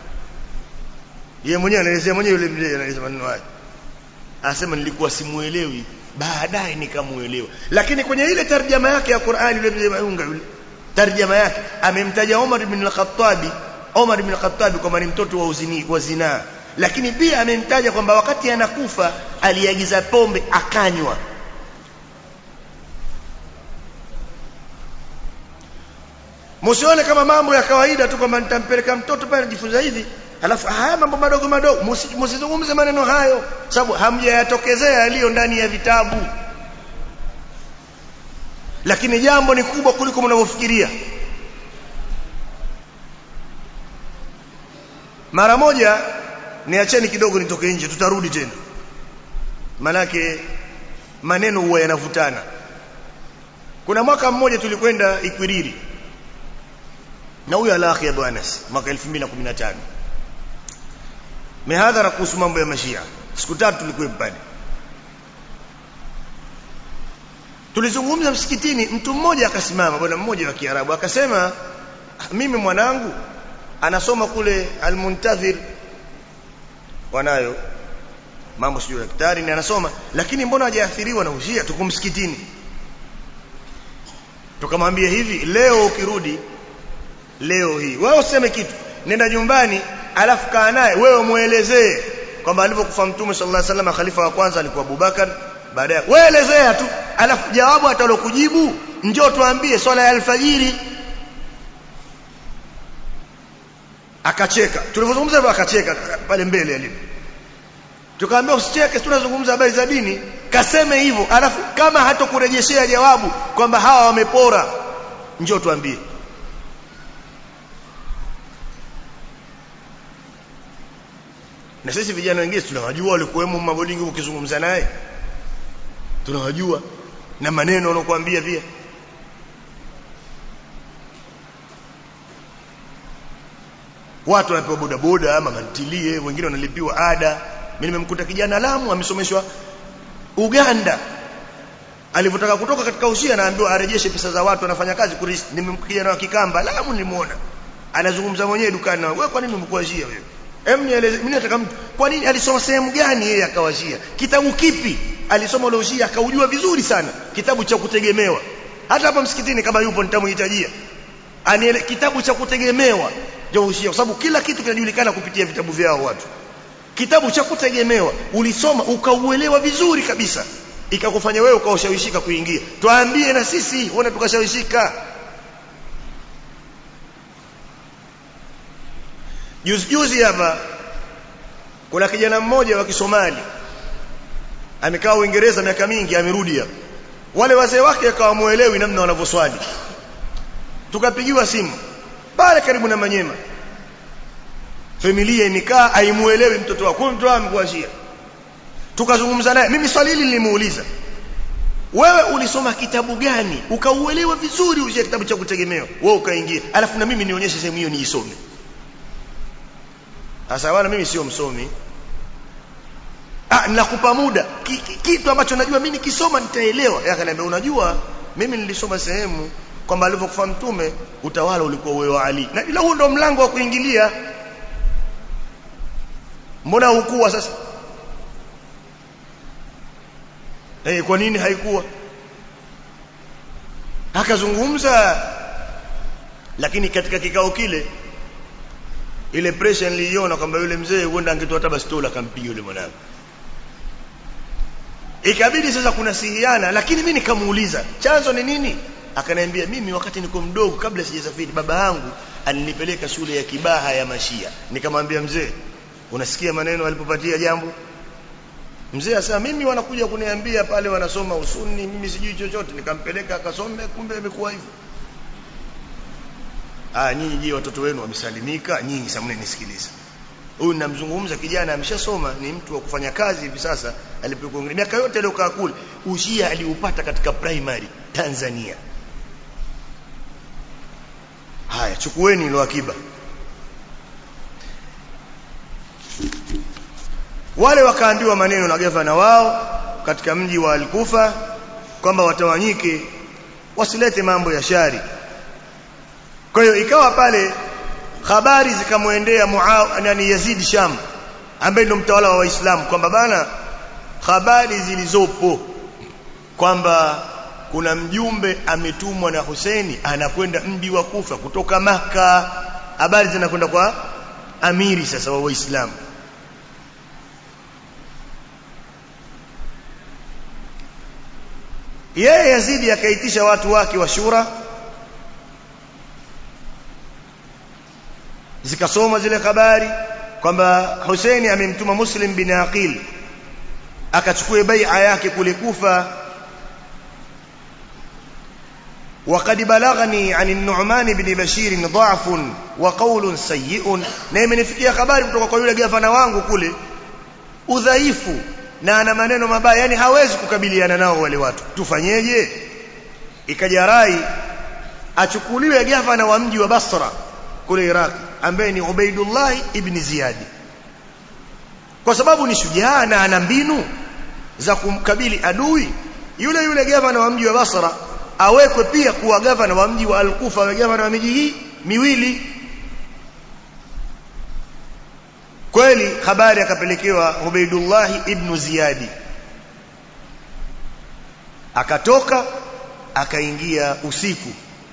Yeye mwenyewe anaelezea mwenyewe, yule mzee anaeleza maneno haya, anasema nilikuwa simuelewi, baadaye nikamuelewa. Lakini kwenye ile tarjama yake ya Qur'ani, yule mzee Mayunga yule tarjama yake amemtaja Umar ibn al-Khattab, Umar ibn al-Khattab kama ni mtoto wa uzini wa zinaa. Lakini pia amemtaja kwamba wakati anakufa aliagiza pombe akanywa. Msione kama mambo ya kawaida tu kwamba nitampeleka mtoto pale anajifunza hivi, Alafu haya mambo madogo madogo msizungumze maneno hayo sababu hamjayatokezea yaliyo ndani ya vitabu. Lakini jambo ni kubwa kuliko mnavyofikiria. Mara moja niacheni kidogo nitoke nje, tutarudi tena. Manake maneno huwa yanavutana. Kuna mwaka mmoja tulikwenda Ikwiriri na huyo Al-Akhi Abu Anas mwaka elfu mbili na kumi na tano. Mihadhara kuhusu mambo ya Mashia. Siku tatu tulikuwa pale. Tulizungumza msikitini, mtu mmoja akasimama, bwana mmoja wa Kiarabu akasema, mimi mwanangu anasoma kule Al-Muntadhir, wanayo mambo sio daktari ni anasoma, lakini mbona hajaathiriwa na ushia? Tuko msikitini. Tukamwambia hivi, leo ukirudi leo hii wewe useme kitu, nenda nyumbani alafu kaa naye wewe muelezee kwamba alipokufa Mtume sallallahu alaihi wasallam khalifa wa kwanza alikuwa Abubakar, baadaye wewe elezea tu, alafu jawabu atalokujibu njoo tuambie swala ya alfajiri. Akacheka. Tulipozungumza hivyo akacheka pale mbele alipo. Tukamwambia usicheke, tunazungumza habari za dini, kaseme hivyo, alafu kama hatakurejeshea jawabu kwamba hawa wamepora njoo tuambie. Na sisi vijana wengine tunawajua walikuwemo mabodingi, ukizungumza naye tunawajua na maneno wanakuambia pia. Watu wanapewa boda boda ama mantilie, wengine wanalipiwa ada. Mimi nimemkuta kijana Lamu amesomeshwa Uganda, alipotaka kutoka katika ushia anaambiwa arejeshe pesa za watu, anafanya kazi kuristi. Nimemkuta kijana wa Kikamba Lamu, nilimuona anazungumza mwenyewe dukani, na wewe kwa nini umekuwa shia wewe? Hem, nieleze, mimi nataka mtu kwa nini alisoma sehemu gani yeye akawashia? Kitabu kipi alisoma ule ushia akaujua vizuri sana? Kitabu cha kutegemewa. Hata hapa msikitini kama yupo nitamhitajia aniele kitabu cha kutegemewa cha ushia, kwa sababu kila kitu kinajulikana kupitia vitabu vyao watu. Kitabu cha kutegemewa ulisoma ukauelewa vizuri kabisa, ikakufanya wewe ukaoshawishika kuingia. Tuambie na sisi uone tukashawishika. Juzi juzi hapa kuna kijana mmoja wa Kisomali amekaa Uingereza miaka mingi, amerudi hapa. Wale wazee wake akawamuelewi namna wanavyoswali. Tukapigiwa simu pale karibu na Manyema, familia imekaa haimuelewi mtoto wako, mtoto wako amekuashia. Tukazungumza naye, mimi swali hili nilimuuliza, wewe ulisoma kitabu gani ukauelewa vizuri uje kitabu cha kutegemewa wewe ukaingia, alafu na mimi nionyeshe sehemu hiyo niisome? Sasa wala mimi sio msomi, ah, nakupa muda kitu ambacho najua mimi nikisoma nitaelewa. Yeye akaniambia, unajua mimi nilisoma sehemu kwamba alipokufa Mtume utawala ulikuwa wewe wa Ali, na ila huo ndo mlango wa kuingilia. Mbona hukua sasa? Eh, kwa nini haikuwa? Akazungumza, lakini katika kikao kile ile pressure niliona kwamba yule mzee huenda angetoa hata bastola akampiga yule mwanangu. Ikabidi sasa kuna sihiana, lakini mimi nikamuuliza chanzo ni nini? Akaniambia, mimi wakati niko mdogo kabla sijasafiri baba yangu alinipeleka shule ya Kibaha ya Mashia. Nikamwambia, mzee unasikia maneno alipopatia jambo? Mzee asema, mimi wanakuja kuniambia pale wanasoma usuni, mimi sijui chochote. Nikampeleka akasome, kumbe imekuwa hivyo. Ah, nyinyi je, watoto wenu wamesalimika? Nyinyi sasa mnanisikiliza. Huyu ninamzungumza kijana ameshasoma, ni mtu wa kufanya kazi hivi sasa. Alipokuwa miaka yote aliyokaa kule, ushia aliupata katika primary Tanzania. Haya, chukueni ile akiba. Wale wakaambiwa maneno na gavana wao katika mji wa Al-Kufa kwamba watawanyike, wasilete mambo ya shari. Kwa hiyo ikawa pale habari zikamwendea Muawiya na Yazid Sham ambaye ndo mtawala wa Waislamu kwamba bana, habari zilizopo kwamba kuna mjumbe ametumwa na Husaini anakwenda mji wa Kufa kutoka Maka. Habari zinakwenda kwa amiri sasa wa Waislamu. Yeye Yazidi akaitisha watu wake wa shura, zikasoma zile habari, kwamba Hussein amemtuma Muslim bin Aqil akachukue bai'a yake kule Kufa. وقد بلغني عن النعمان بن بشير ضعف وقول سيء, na imenifikia habari kutoka kwa yule gavana wangu kule udhaifu na ana maneno mabaya, yani hawezi kukabiliana nao wale watu. Tufanyeje? Ikaja rai achukuliwe gavana wa mji wa Basra kule Iraq ambaye ni Ubaidullah ibn Ziyad, kwa sababu ni shujaa na ana mbinu za kumkabili adui. Yule yule gavana wa mji wa Basra awekwe pia kuwa gavana wa mji wa Al-Kufa, wa gavana wa miji hii miwili. Kweli habari akapelekewa Ubaidullah ibn Ziyad, akatoka akaingia usiku.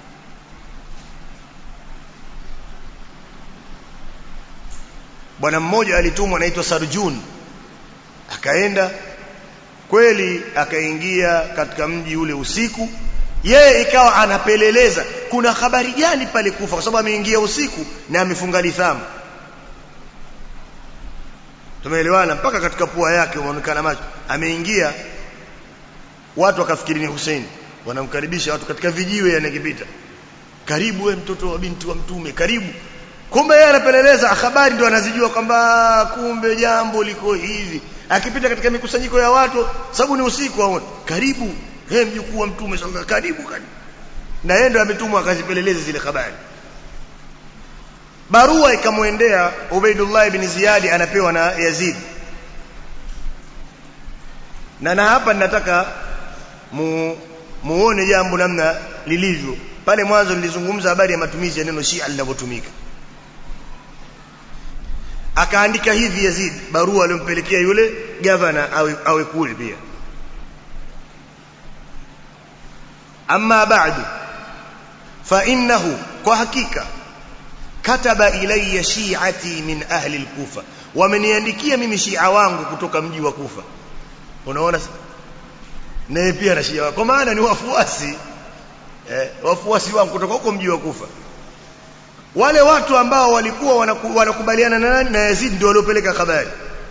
Bwana mmoja alitumwa anaitwa Sarjun, akaenda kweli, akaingia katika mji ule usiku. Yeye ikawa anapeleleza kuna habari gani pale Kufa, kwa sababu ameingia usiku na amefunga lithamu. Tumeelewana mpaka katika pua yake unaonekana macho. Ameingia, watu wakafikiri ni Hussein, wanamkaribisha watu katika vijiwe yanakipita, karibu we mtoto wa binti wa mtume, karibu. Kumbe yeye anapeleleza habari, ndio anazijua kwamba kumbe jambo liko hivi. Akipita katika mikusanyiko ya watu, sababu ni usiku, aone karibu, he mjukuu wa mtume sallallahu alaihi wasallam, karibu karibu. Na yeye ndio ametumwa akazipeleleza zile habari. Barua ikamwendea Ubaidullah ibn Ziyad, anapewa na Yazid. Na na hapa ninataka mu, muone jambo namna lilivyo. Pale mwanzo nilizungumza habari ya matumizi ya neno Shia linavyotumika. Akaandika hivi Yazid, barua aliyompelekea yule gavana awe, awe kule pia. Amma ba'du fa innahu, kwa hakika, kataba ilayya shi'ati min ahli al-Kufa, wameniandikia mimi Shia wangu kutoka mji wa Kufa. Unaona, naye pia na Shia, kwa maana ni wafuasi eh, wafuasi wangu kutoka huko mji wa Kufa. Wale watu ambao walikuwa wanakubaliana na nani? Na Yazid, ndio waliopeleka habari.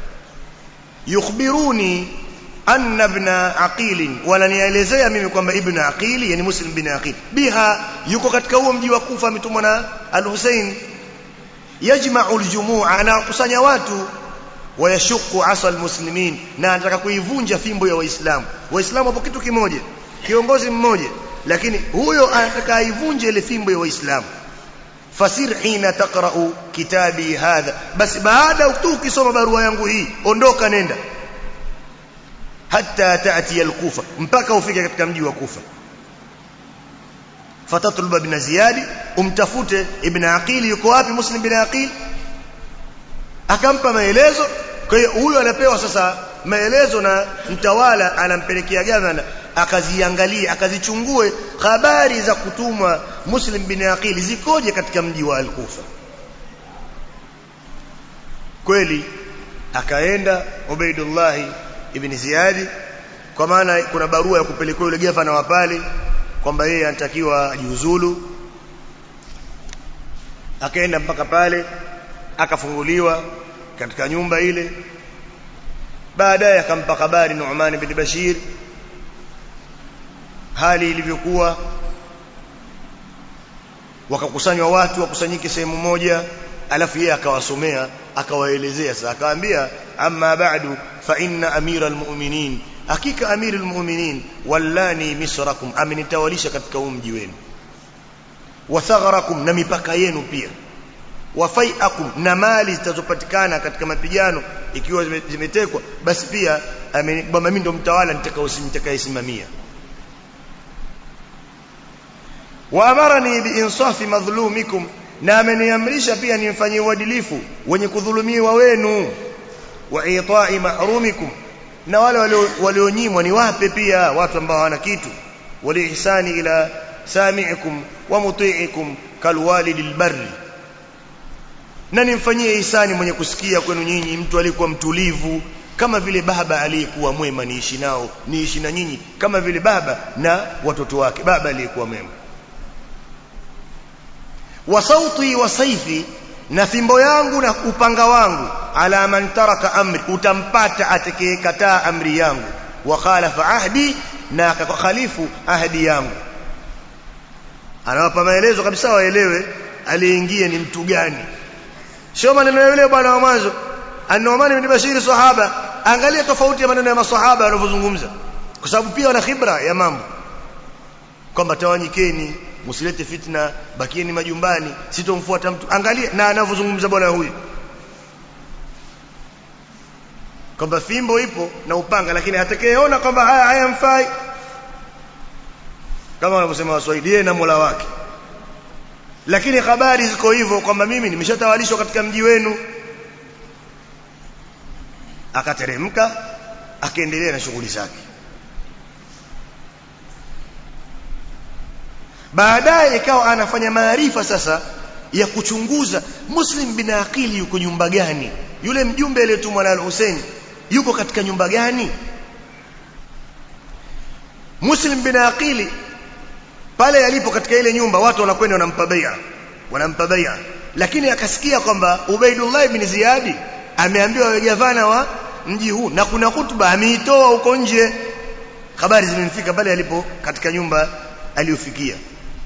Yukhbiruni anna ibn Aqil, wananielezea mimi kwamba ibn Aqil, yani Muslim bin Aqil, biha, yuko katika huo mji wa Kufa, ametumwa na al-Hussein. Yajma'u al-jumu'a, anakusanya watu, wayashuqu asa al-muslimin, na anataka kuivunja fimbo ya Waislamu. Waislamu hapo kitu kimoja, kiongozi mmoja, lakini huyo anataka aivunje ile fimbo ya Waislamu. Fasir hina taqra'u kitabi hadha, basi baada tu ukisoma barua yangu hii, ondoka nenda hatta taati al-Kufa, mpaka ufike katika mji wa Kufa. Fatatlub ibn Ziyad, umtafute ibn Aqil yuko wapi, Muslim bin Aqil. Akampa maelezo. Kwa hiyo huyo anapewa sasa maelezo na mtawala, anampelekea gavana akaziangalie, akazichungue habari za kutumwa Muslim bin Aqil zikoje katika mji wa Al-Kufa. Kweli akaenda Ubaidullah ibn Ziyad, kwa maana kuna barua ya kupelekwa yule gavana wa pale kwamba yeye anatakiwa ajiuzulu. Akaenda mpaka pale, akafunguliwa katika nyumba ile. Baadaye akampa habari Nu'man bin Bashir hali ilivyokuwa. Wakakusanywa watu, wakusanyike sehemu moja, alafu yeye akawasomea, akawaelezea. Sasa akawaambia, amma ba'du fa inna amira almu'minin, hakika amiri almu'minin wallani misrakum, amenitawalisha katika mji wenu, wa thagharakum, na mipaka yenu pia, wa fai'akum, na mali zitazopatikana katika mapigano ikiwa zimetekwa, basi pia kwamba mimi ndo mtawala nitakayesimamia. Wa amarani bi insafi madhlumikum, na ameniamrisha pia nimfanyie uadilifu wenye kudhulumiwa wenu. Wa ita'i mahrumikum, na wale walionyimwa ni wape pia, watu ambao hawana kitu. Wa ihsani ila sami'ikum wa muti'ikum kalwalidil barri, na nimfanyie ihsani mwenye kusikia kwenu nyinyi, mtu alikuwa mtulivu kama vile baba aliyekuwa mwema, niishi nao, niishi na nyinyi kama vile baba na watoto wake, baba aliyekuwa mwema. Wa sauti wa saifi, na fimbo yangu na upanga wangu ala man taraka amri, utampata atakayekataa amri yangu, wa khalafa ahdi, na akakhalifu ahdi yangu. Anawapa maelezo kabisa waelewe aliingia ni mtu gani. Sio maneno yale bwana wa mwanzo An-Nu'man ibn Bashir sahaba. Angalia tofauti ya maneno ya maswahaba wanavyozungumza, kwa sababu pia wana khibra ya mambo, kwamba tawanyikeni, msilete fitna, bakieni majumbani, sitomfuata mtu. Angalia na anavyozungumza bwana huyu, kwamba fimbo ipo na upanga, lakini atakayeona kwamba haya hayamfai, kama wanavyosema Waswahili, na Mola wake. Lakini habari ziko hivyo kwamba mimi nimeshatawalishwa katika mji wenu. Akateremka akaendelea na shughuli zake. Baadaye ikawa anafanya maarifa sasa ya kuchunguza Muslim bin Aqil yuko nyumba gani, yule mjumbe aliyetumwa na Al-Hussein yuko katika nyumba gani. Muslim bin Aqil pale alipo katika ile nyumba, watu wanakwenda wanampa bai'a, wanampa bai'a, lakini akasikia kwamba Ubaidullah ibn Ziyad ameambiwa gavana wa mji huu, na kuna hutuba ameitoa huko nje. Habari zimemfika pale alipo katika nyumba aliyofikia.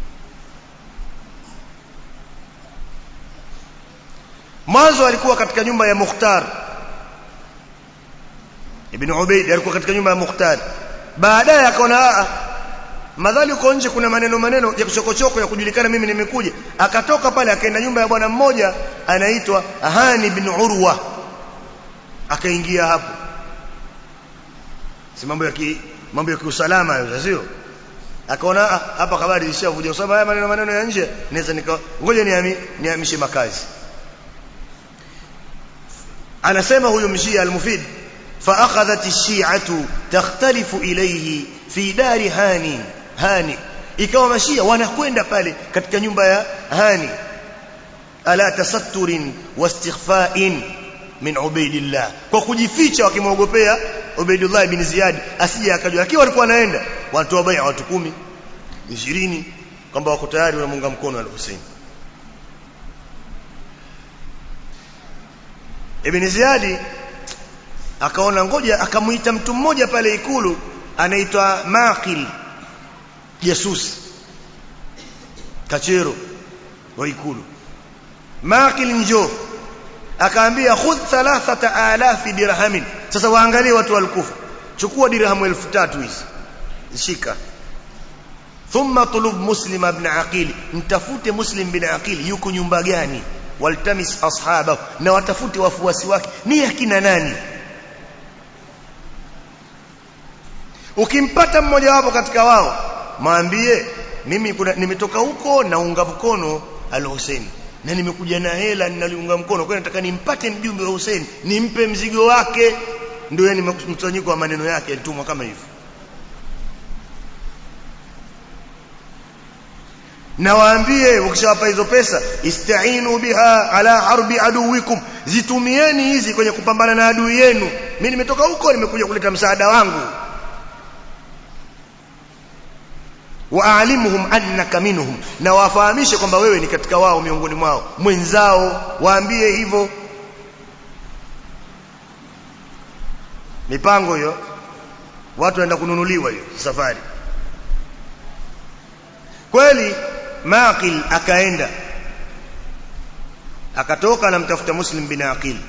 Mwanzo alikuwa katika nyumba ya Mukhtar ibn Ubayd, alikuwa katika nyumba ya Mukhtar. Baadaye akaona madhali uko nje kuna maneno maneno ya kuchokochoko ya kujulikana mimi nimekuja, akatoka pale akaenda nyumba ya bwana mmoja anaitwa Hani bin Urwa, akaingia hapo. Si mambo ya ki mambo ya kiusalama hayo, sio? Akaona hapa habari zishavuja, kwa sababu haya maneno maneno ya nje naweza nika ngoja niami nihamishe makazi. Anasema huyo mshia al-Mufid, fa akhadhat ash-shi'atu takhtalifu ilayhi fi dari Hani Hani, ikawa mashia wanakwenda pale katika nyumba ya Hani, ala tasatturin wastighfa'in min Ubaydillah, kwa kujificha wakimwogopea Ubaydullah ibn Ziyad asije akajua. Akiwa walikuwa wanaenda watoa bai'a watu kumi ishirini kwamba wako tayari wanamunga mkono al-Hussein. Ibn Ziyad akaona ngoja, akamuita mtu mmoja pale ikulu anaitwa Maqil, jasusi kachero wa ikulu. Maqil njoo, akaambia khudh thalathata alaf dirhamin. Sasa waangalie watu walikufa, chukua dirhamu elfu tatu hizi shika. Thumma tulub Muslim ibn Aqil, mtafute Muslim bin Aqil yuko nyumba gani, waltamis ashabahu, na watafute wafuasi wake ni akina nani. Ukimpata mmoja wapo katika wao, mwambie mimi kuna nimetoka huko naunga mkono Al-Hussein, na nimekuja na hela ninaliunga mkono, kwa nataka nimpate mjumbe wa Hussein nimpe mzigo wake. Ndio yani mtanyiko wa maneno yake alitumwa kama hivyo. Na waambie ukishawapa hizo pesa, istainu biha ala harbi aduwikum, zitumieni hizi kwenye kupambana na adui yenu. Mimi nimetoka huko nimekuja kuleta msaada wangu. Waalimuhum annaka minhum, na wafahamishe kwamba wewe ni katika wao, miongoni mwao mwenzao, waambie hivyo. Mipango hiyo watu waenda kununuliwa hiyo safari. Kweli Maqil akaenda akatoka na mtafuta Muslim bin Aqil,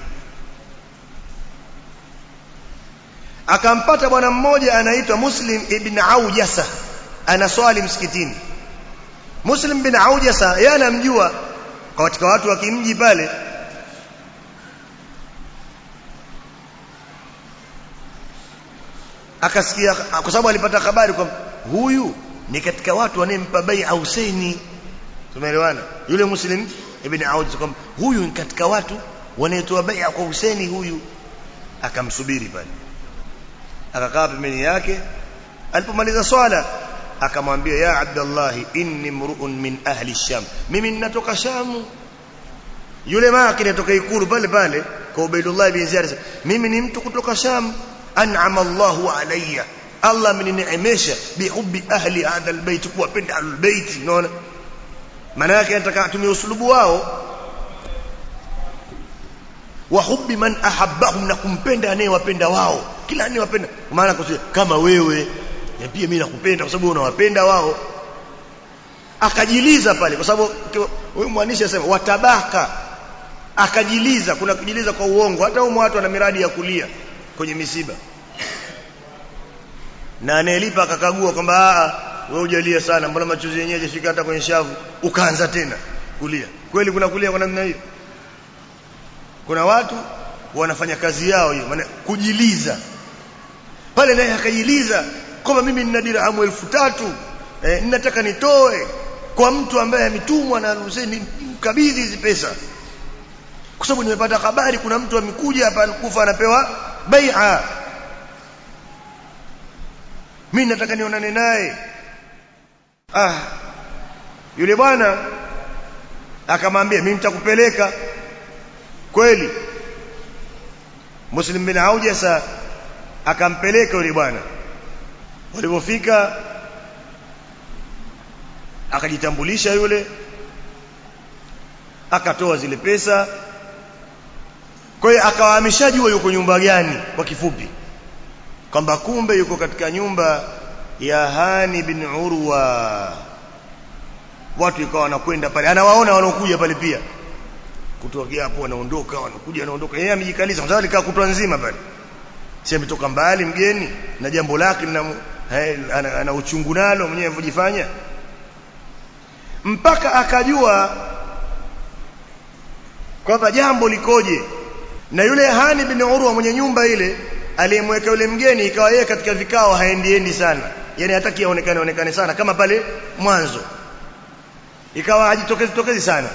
akampata bwana mmoja anaitwa Muslim ibn Aujasa, anaswali msikitini. Muslim bin Aujasa yeye anamjua katika watu wa kimji pale. Akasikia, kwa sababu alipata habari kwamba huyu ni katika watu wanempa bai'a Husaini. Tumeelewana? Yule Muslim ibn Aujasa kwamba huyu ni katika watu wanaetoa bai'a kwa Husaini huyu. Akamsubiri pale, akakaa pembeni yake. Alipomaliza swala akamwambia, ya Abdullah, inni mru'un min ahli Sham, mimi ninatoka Sham. Yule Maqil atoka ikulu pale pale kwa Ubaydullah ibn Ziyad, mimi ni mtu kutoka Sham. An'ama Allahu alayya, Allah amenineemesha bihubbi ahli hadha albayt, kuwapenda ahlul bayt. Unaona maana yake, anataka atumie usulubu wao wa hubbi man ahabbahum, na kumpenda anayewapenda wao, kila anayewapenda. Maana kusema kama wewe na pia mimi nakupenda kwa sababu unawapenda wao. Akajiliza pale, kwa sababu huyu mwandishi anasema watabaka, akajiliza. Kuna kujiliza kwa uongo. Hata humo watu wana miradi ya kulia kwenye misiba, na anayelipa akakagua kwamba wewe hujalia sana, mbona machozi yenyewe yashika hata kwenye shavu, ukaanza tena kulia. Kweli kuna kulia kwa namna hiyo? Kuna watu wanafanya kazi yao hiyo, maana kujiliza pale. Naye akajiliza kwamba mimi nina dirhamu elfu tatu eh, ninataka nitoe kwa mtu ambaye ametumwa na Hussein, mkabidhi hizi pesa, kwa sababu nimepata habari kuna mtu amekuja hapa Kufa anapewa bai'a, mimi nataka nionane naye. Ah, yule bwana akamwambia mimi nitakupeleka. Kweli Muslim bin Aujasa akampeleka yule bwana. Walipofika akajitambulisha yule, akatoa zile pesa. Kwa hiyo akawa ameshajua yuko nyumba gani, kwa kifupi kwamba kumbe yuko katika nyumba ya Hani bin Urwa. Watu ikawa wanakwenda pale, anawaona wanaokuja pale pia, kutokea hapo wanaondoka, wanakuja wanaondoka. Yeye amejikaliza kwa sababu alikaa kutwa nzima pale, si ametoka mbali mgeni na jambo lake na ana, ana uchungu nalo mwenyewe kujifanya, mpaka akajua kwamba jambo likoje. Na yule Hani bin Urwa mwenye nyumba ile aliyemweka yule mgeni, ikawa yeye katika vikao haendiendi sana, yani hataki aonekane onekane sana kama pale mwanzo, ikawa hajitokezi tokezi sana.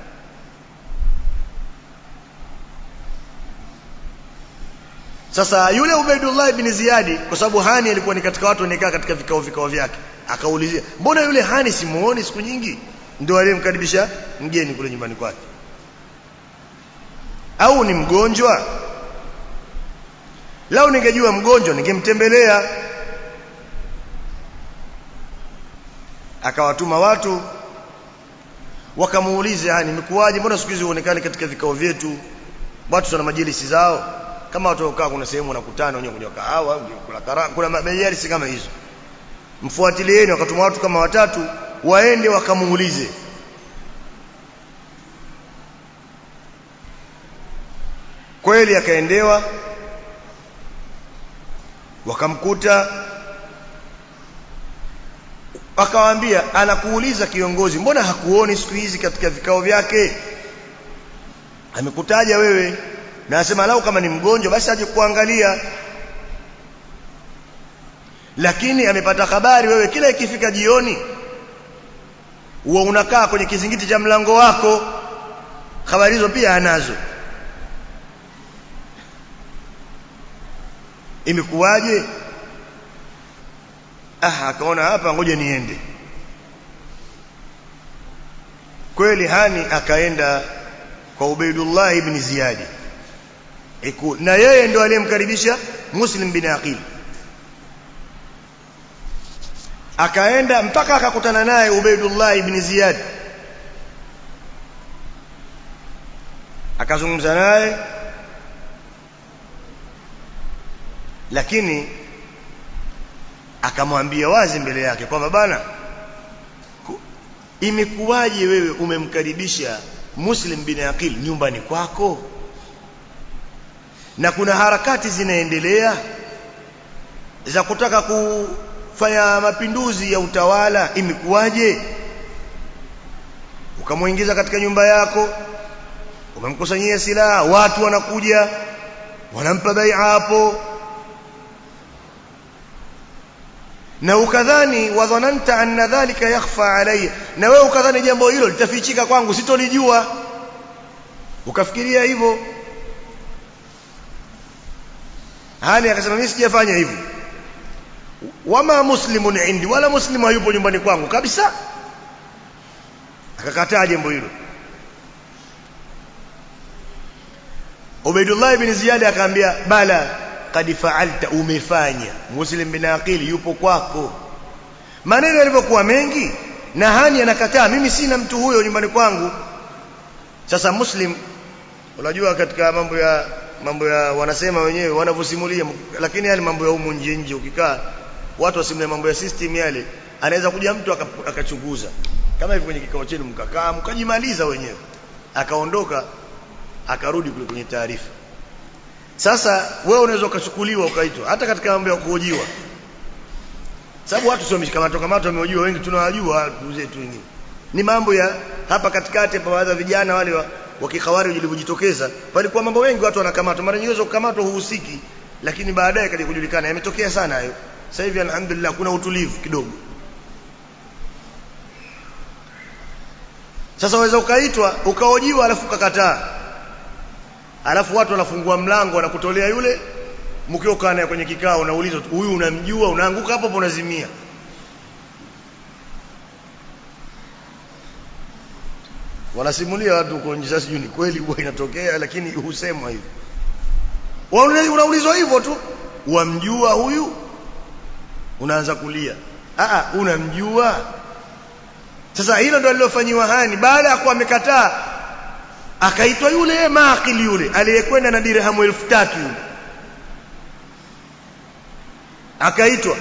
Sasa yule Ubaidullah ibn Ziyadi, kwa sababu Hani alikuwa ni katika watu wanaekaa katika vikao vikao vyake, akaulizia mbona yule Hani simuoni siku nyingi? Ndio aliyemkaribisha mgeni kule nyumbani kwake, au ni mgonjwa? Lao ningejua mgonjwa ningemtembelea. Akawatuma watu wakamuuliza Hani, nimekuaje, mbona siku hizi uonekane katika vikao vyetu? Watu wana majilisi zao, kama watu wakaa kuna sehemu wanakutana wenyewe kunywa kahawa, kula karanga, kuna majilisi kama hizo. Mfuatilieni. Wakatuma watu kama watatu waende wakamuulize. Kweli akaendewa, wakamkuta, akawaambia anakuuliza kiongozi, mbona hakuoni siku hizi katika vikao vyake? Amekutaja wewe na anasema lau kama ni mgonjwa basi aje kuangalia, lakini amepata habari wewe kila ikifika jioni huwa unakaa kwenye kizingiti cha mlango wako. Habari hizo pia anazo. Imekuwaje? Ah, akaona hapa ngoja niende. Kweli Hani akaenda kwa Ubaidullah ibn Ziyadi, Iku, na yeye ndo aliyemkaribisha Muslim bin Aqil. Akaenda mpaka akakutana naye Ubaidullah ibn Ziyad, akazungumza naye, lakini akamwambia wazi mbele yake kwamba bana, imekuwaje wewe umemkaribisha Muslim bin Aqil nyumbani kwako na kuna harakati zinaendelea za kutaka kufanya mapinduzi ya utawala, imekuwaje ukamuingiza katika nyumba yako, umemkusanyia silaha, watu wanakuja wanampa bai'a hapo, na ukadhani wadhananta anna dhalika yakhfa alayya, na wewe ukadhani jambo hilo litafichika kwangu, sitolijua, ukafikiria hivyo. Hani akasema mimi sijafanya hivyo, wama muslimun indi, wala muslimu hayupo nyumbani kwangu kabisa. Akakataa jambo hilo. Ubaidullah ibn Ziyad akaambia bala qad fa'alta, umefanya, Muslim bin Aqil yupo kwako. Maneno yalivyokuwa mengi na Hani anakataa, mimi sina mtu huyo nyumbani kwangu. Sasa Muslim unajua katika mambo ya mambo ya wanasema wenyewe wanavyosimulia, lakini yale mambo ya humu nje nje ukikaa watu wasimulia mambo ya system yale, anaweza kuja mtu akachunguza kama hivi kwenye kikao chenu mkakaa mkajimaliza wenyewe, akaondoka akarudi kule kwenye taarifa. Sasa wewe unaweza ukachukuliwa ukaitwa hata katika mambo ya kuhojiwa, sababu watu sio mshikamato kama watu wamehojiwa wengi tunawajua mzee tu wengine. Ni mambo ya hapa katikati hapa, baadhi ya vijana wale wa, wa kikawari walivyojitokeza, palikuwa mambo mengi watu wanakamatwa, mara nyingi kukamatwa huhusiki, lakini baadaye kaja kujulikana. Yametokea sana hayo. Sasa hivi alhamdulillah kuna utulivu kidogo. Sasa waweza ukaitwa ukahojiwa alafu ukakataa, alafu watu wanafungua mlango wanakutolea yule mkiokaa naye kwenye kikao, unaulizwa huyu unamjua, unaanguka hapo hapo unazimia. Wanasimulia watu kwa nje, sasa sijui ni kweli huwa inatokea, lakini husemwa hivyo. Unaulizwa hivyo tu, wamjua huyu, unaanza kulia. Ah, unamjua. Sasa hilo ndio alilofanyiwa Hani. Baada ya kuwa amekataa, akaitwa yule maakili yule aliyekwenda na dirhamu elfu tatu yule, akaitwa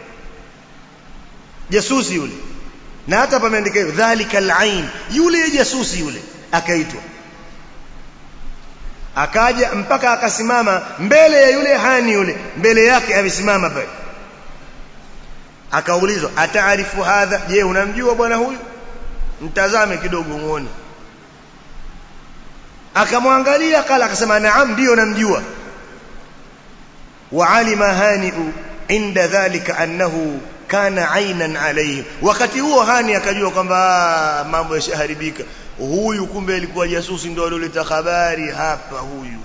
jasusi yule, na hata pameandika hivyo dhalika al-ain, yule jasusi yule akaitwa, akaja mpaka akasimama mbele ya yule Hani yule, mbele yake amesimama pale, akaulizwa ataarifu hadha, je unamjua bwana huyu, mtazame kidogo muone. Akamwangalia kala akasema naam, ndio namjua. Wa alima Hani'u inda dhalika annahu kana ainan alayhi, wakati huo Hani akajua kwamba mambo yashaharibika, huyu kumbe alikuwa jasusi, ndio alileta habari hapa huyu.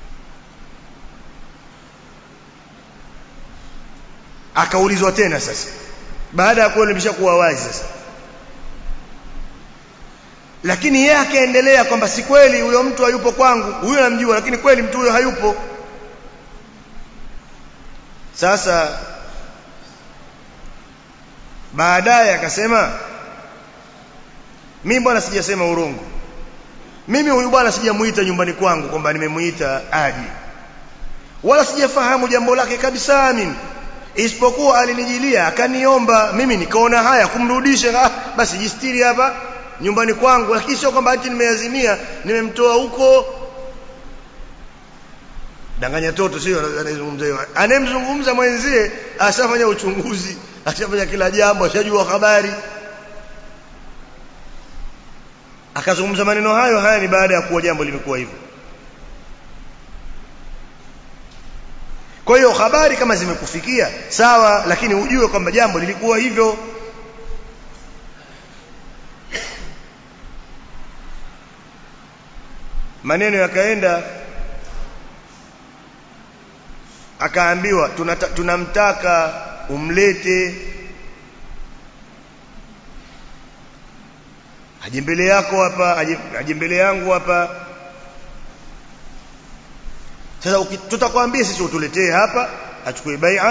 Akaulizwa tena sasa baada ya kuwa kuwa wazi sasa, lakini yeye akaendelea kwamba si kweli huyo mtu hayupo kwangu, huyo namjua, lakini kweli mtu huyo hayupo. Sasa baadaye akasema mimi bwana sijasema urongo, mimi huyu bwana sijamuita nyumbani kwangu kwamba nimemuita aje, wala sijafahamu jambo lake kabisa mimi, isipokuwa alinijilia akaniomba, mimi nikaona haya kumrudisha. Ah, basi jistiri hapa nyumbani kwangu, lakini sio kwamba ati nimeazimia nimemtoa huko. Danganya toto sio anayezungumza hiyo. Anemzungumza mwenzie ashafanya uchunguzi, ashafanya kila jambo, ashajua habari. Akazungumza maneno hayo haya ni baada ya kuwa jambo limekuwa hivyo. Kwa hiyo habari kama zimekufikia sawa, lakini ujue kwamba jambo lilikuwa hivyo. Maneno yakaenda, akaambiwa tunamtaka umlete aje mbele yako hapa, aje mbele yangu hapa. Sasa tutakwambia sisi utuletee hapa achukue bai'a,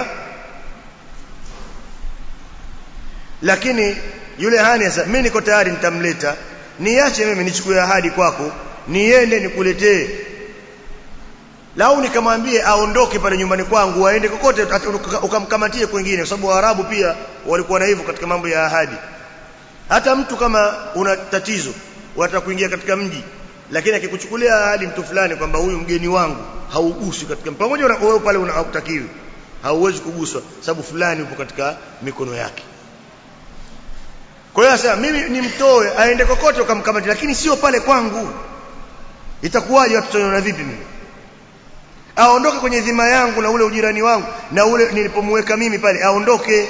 lakini yule Hani sasa, mimi niko tayari nitamleta, niache mimi nichukue ahadi kwako niende nikuletee. Lau nikamwambie aondoke pale nyumbani kwangu aende kokote ukamkamatie kwingine, kwa sababu Waarabu pia walikuwa na hivyo katika mambo ya ahadi. Hata mtu kama una tatizo wataka kuingia katika mji, lakini akikuchukulia ahadi mtu fulani kwamba huyu mgeni wangu haugusi katika, pamoja na wewe pale unakutakiwi, hauwezi kuguswa sababu fulani upo katika mikono yake. Kwa hiyo sasa mimi nimtoe aende kokote ukamkamatie, lakini sio pale kwangu. Itakuwaje watu tutaona vipi mimi? Aondoke kwenye dhima yangu na ule ujirani wangu na ule nilipomweka mimi pale, aondoke.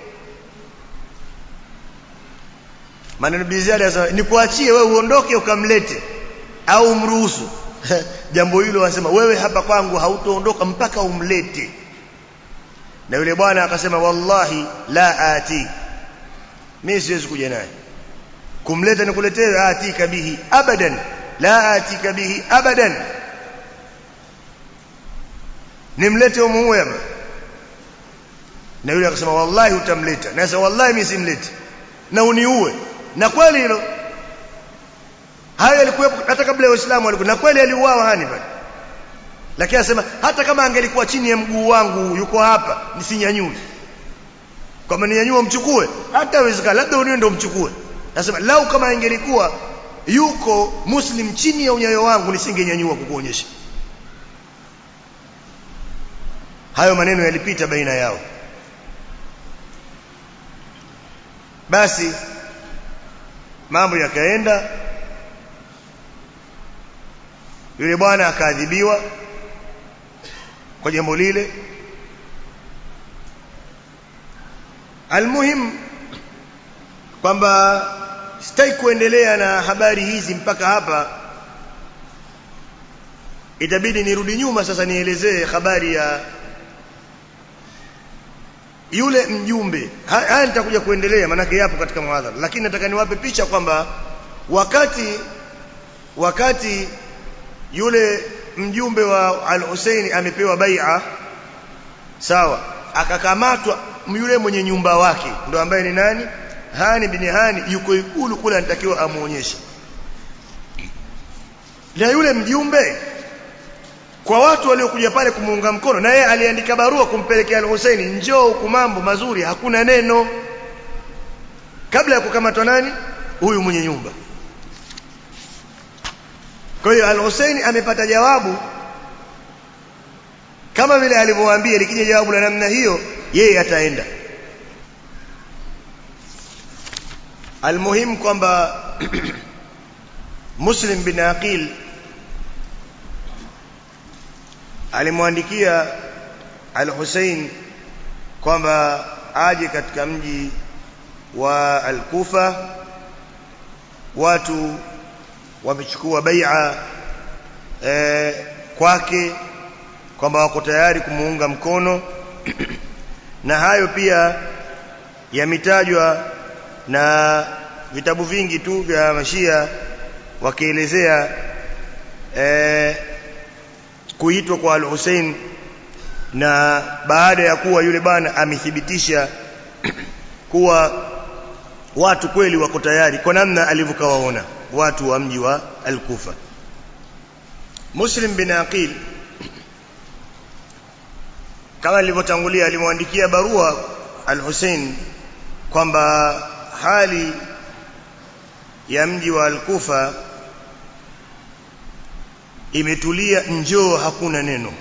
Maneno biziada sasa, nikuachie wewe uondoke ukamlete au umruhusu. Jambo hilo wasema wewe hapa kwangu hautoondoka mpaka umlete. Na yule bwana akasema wallahi la ati, mimi siwezi kuja naye kumleta nikuletee, atika bihi abadan, la atika bihi abadan, nimlete umuue hapa. Na yule akasema wallahi utamleta, na sasa wallahi mimi simleti na uniue. Na kweli hilo hayo yalikuwepo hata kabla ya Uislamu alikuwa, na kweli aliuawa Hani pale. Lakini anasema hata kama angelikuwa chini ya mguu wangu yuko hapa nisinyanyue, kama ninyanyue mchukue, hata haiwezekana, labda uniwe ndio mchukue. Anasema lau kama ingelikuwa yuko Muslim chini ya unyayo wangu nisingenyanyua kukuonyesha. Hayo maneno yalipita baina yao. Basi mambo yakaenda, yule bwana akaadhibiwa kwa jambo lile. Almuhim kwamba sitaki kuendelea na habari hizi mpaka hapa, itabidi nirudi nyuma sasa nielezee habari ya yule mjumbe. Haya nitakuja kuendelea maana yake yapo katika muhadhara, lakini nataka niwape picha kwamba wakati wakati yule mjumbe wa Al-Hussein amepewa bai'a, sawa, akakamatwa yule mwenye nyumba wake, ndo ambaye ni nani? Hani bin Hani, yuko ikulu kule, anatakiwa amuonyeshe. Na yule mjumbe kwa watu waliokuja pale kumuunga mkono, na yeye aliandika barua kumpelekea Al-Hussein, njoo huku mambo mazuri, hakuna neno, kabla ya kukamatwa nani? Huyu mwenye nyumba. Kwa hiyo Al-Hussein amepata jawabu kama vile alivyowaambia, likija jawabu la namna hiyo yeye ataenda. Almuhim kwamba Muslim bin Aqil alimwandikia Al-Hussein kwamba aje katika mji wa Al-Kufa, watu wamechukua bai'a eh, kwake kwamba wako tayari kumuunga mkono. Na hayo pia yametajwa na vitabu vingi tu vya Mashia wakielezea eh, kuitwa kwa Al-Hussein, na baada ya kuwa yule bana amethibitisha kuwa watu kweli wako tayari kwa namna alivyokawaona watu wa mji wa Al-Kufa. Muslim bin Aqil kama nilivyotangulia alimwandikia barua Al-Hussein kwamba hali ya mji wa Al-Kufa imetulia, njoo, hakuna neno.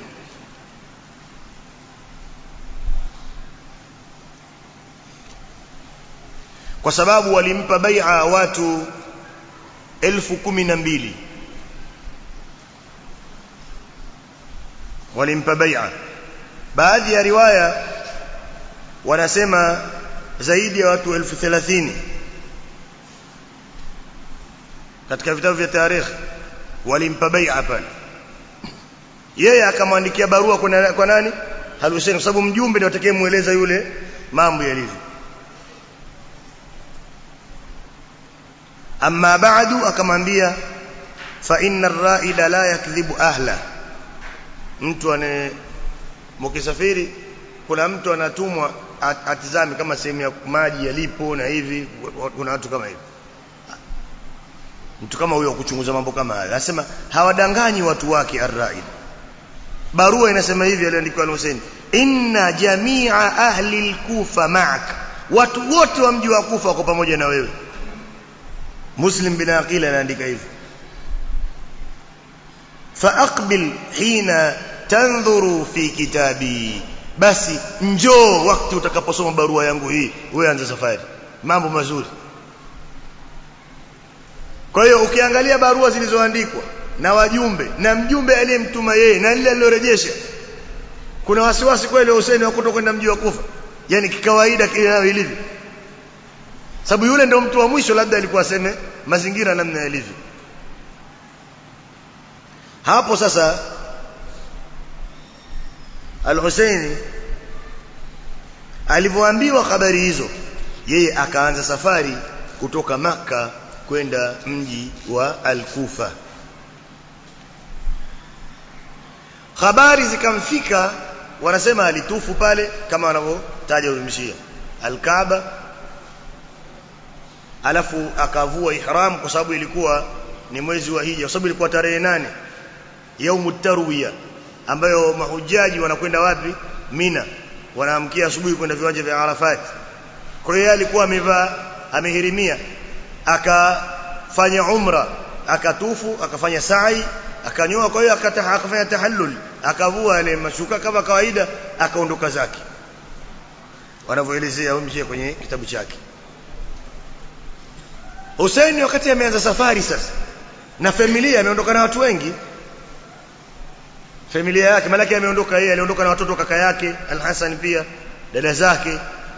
Kwa sababu walimpa bai'a watu elfu kumi na mbili, walimpa bai'a. Baadhi ya riwaya wanasema zaidi ya watu elfu thelathini. Katika vitabu vya tarikh walimpa bai'a pale. Yeye akamwandikia barua kwa, kwa nani? Al-Hussein, kwa sababu mjumbe ndio atakayemueleza yule mambo yalivyo. Amma ba'du, akamwambia fa inna ar-ra'ila la yakdhibu ahla. Mtu ane mkisafiri, kuna mtu anatumwa atizame kama sehemu ya maji yalipo na hivi, kuna watu kama hivi. Mtu kama huyo kuchunguza mambo kama haya, anasema hawadanganyi watu wake ar-ra'il. Barua inasema hivi, aliandikwa Al-Hussein, inna jami'a ahli al-Kufa ma'ak, watu wote wa mji wa Kufa wako pamoja na wewe. Muslim bin Aqil anaandika hivi, fa aqbil hina tanzuru fi kitabi, basi njoo wakati utakaposoma barua yangu hii, wewe anza safari, mambo mazuri. Kwa hiyo ukiangalia barua zilizoandikwa na wajumbe na mjumbe aliyemtuma yeye na lile alilorejesha, kuna wasiwasi kweli Hussein wa kutokwenda mji wa Kufa, yani kikawaida kile ilivyo, sababu yule ndio mtu wa mwisho, labda alikuwa aseme mazingira namna yalivyo hapo. Sasa Al-Hussein alivyoambiwa habari hizo, yeye akaanza safari kutoka Makka kwenda mji wa Al-Kufa. Habari zikamfika, wanasema alitufu pale kama wanavyotaja Mshia Al-Kaaba, alafu akavua ihram kwa sababu ilikuwa ni mwezi wa hija, kwa sababu ilikuwa tarehe nane yaumut tarwiya, ambayo mahujaji wanakwenda wapi? Mina, wanaamkia asubuhi kwenda viwanja vya Arafat. Kwa hiyo alikuwa amevaa, amehirimia, akafanya umra, akatufu, akafanya sa'i, akanyoa. Kwa hiyo akafanya tahallul, akavua ile mashuka kama kawaida, akaondoka zake, wanavyoelezea umshie kwenye kitabu chake. Hussein wakati ameanza safari sasa na familia, ameondoka na watu wengi, familia yake, malaki ameondoka yeye, aliondoka na watoto kaka yake Al-Hasan, pia dada zake.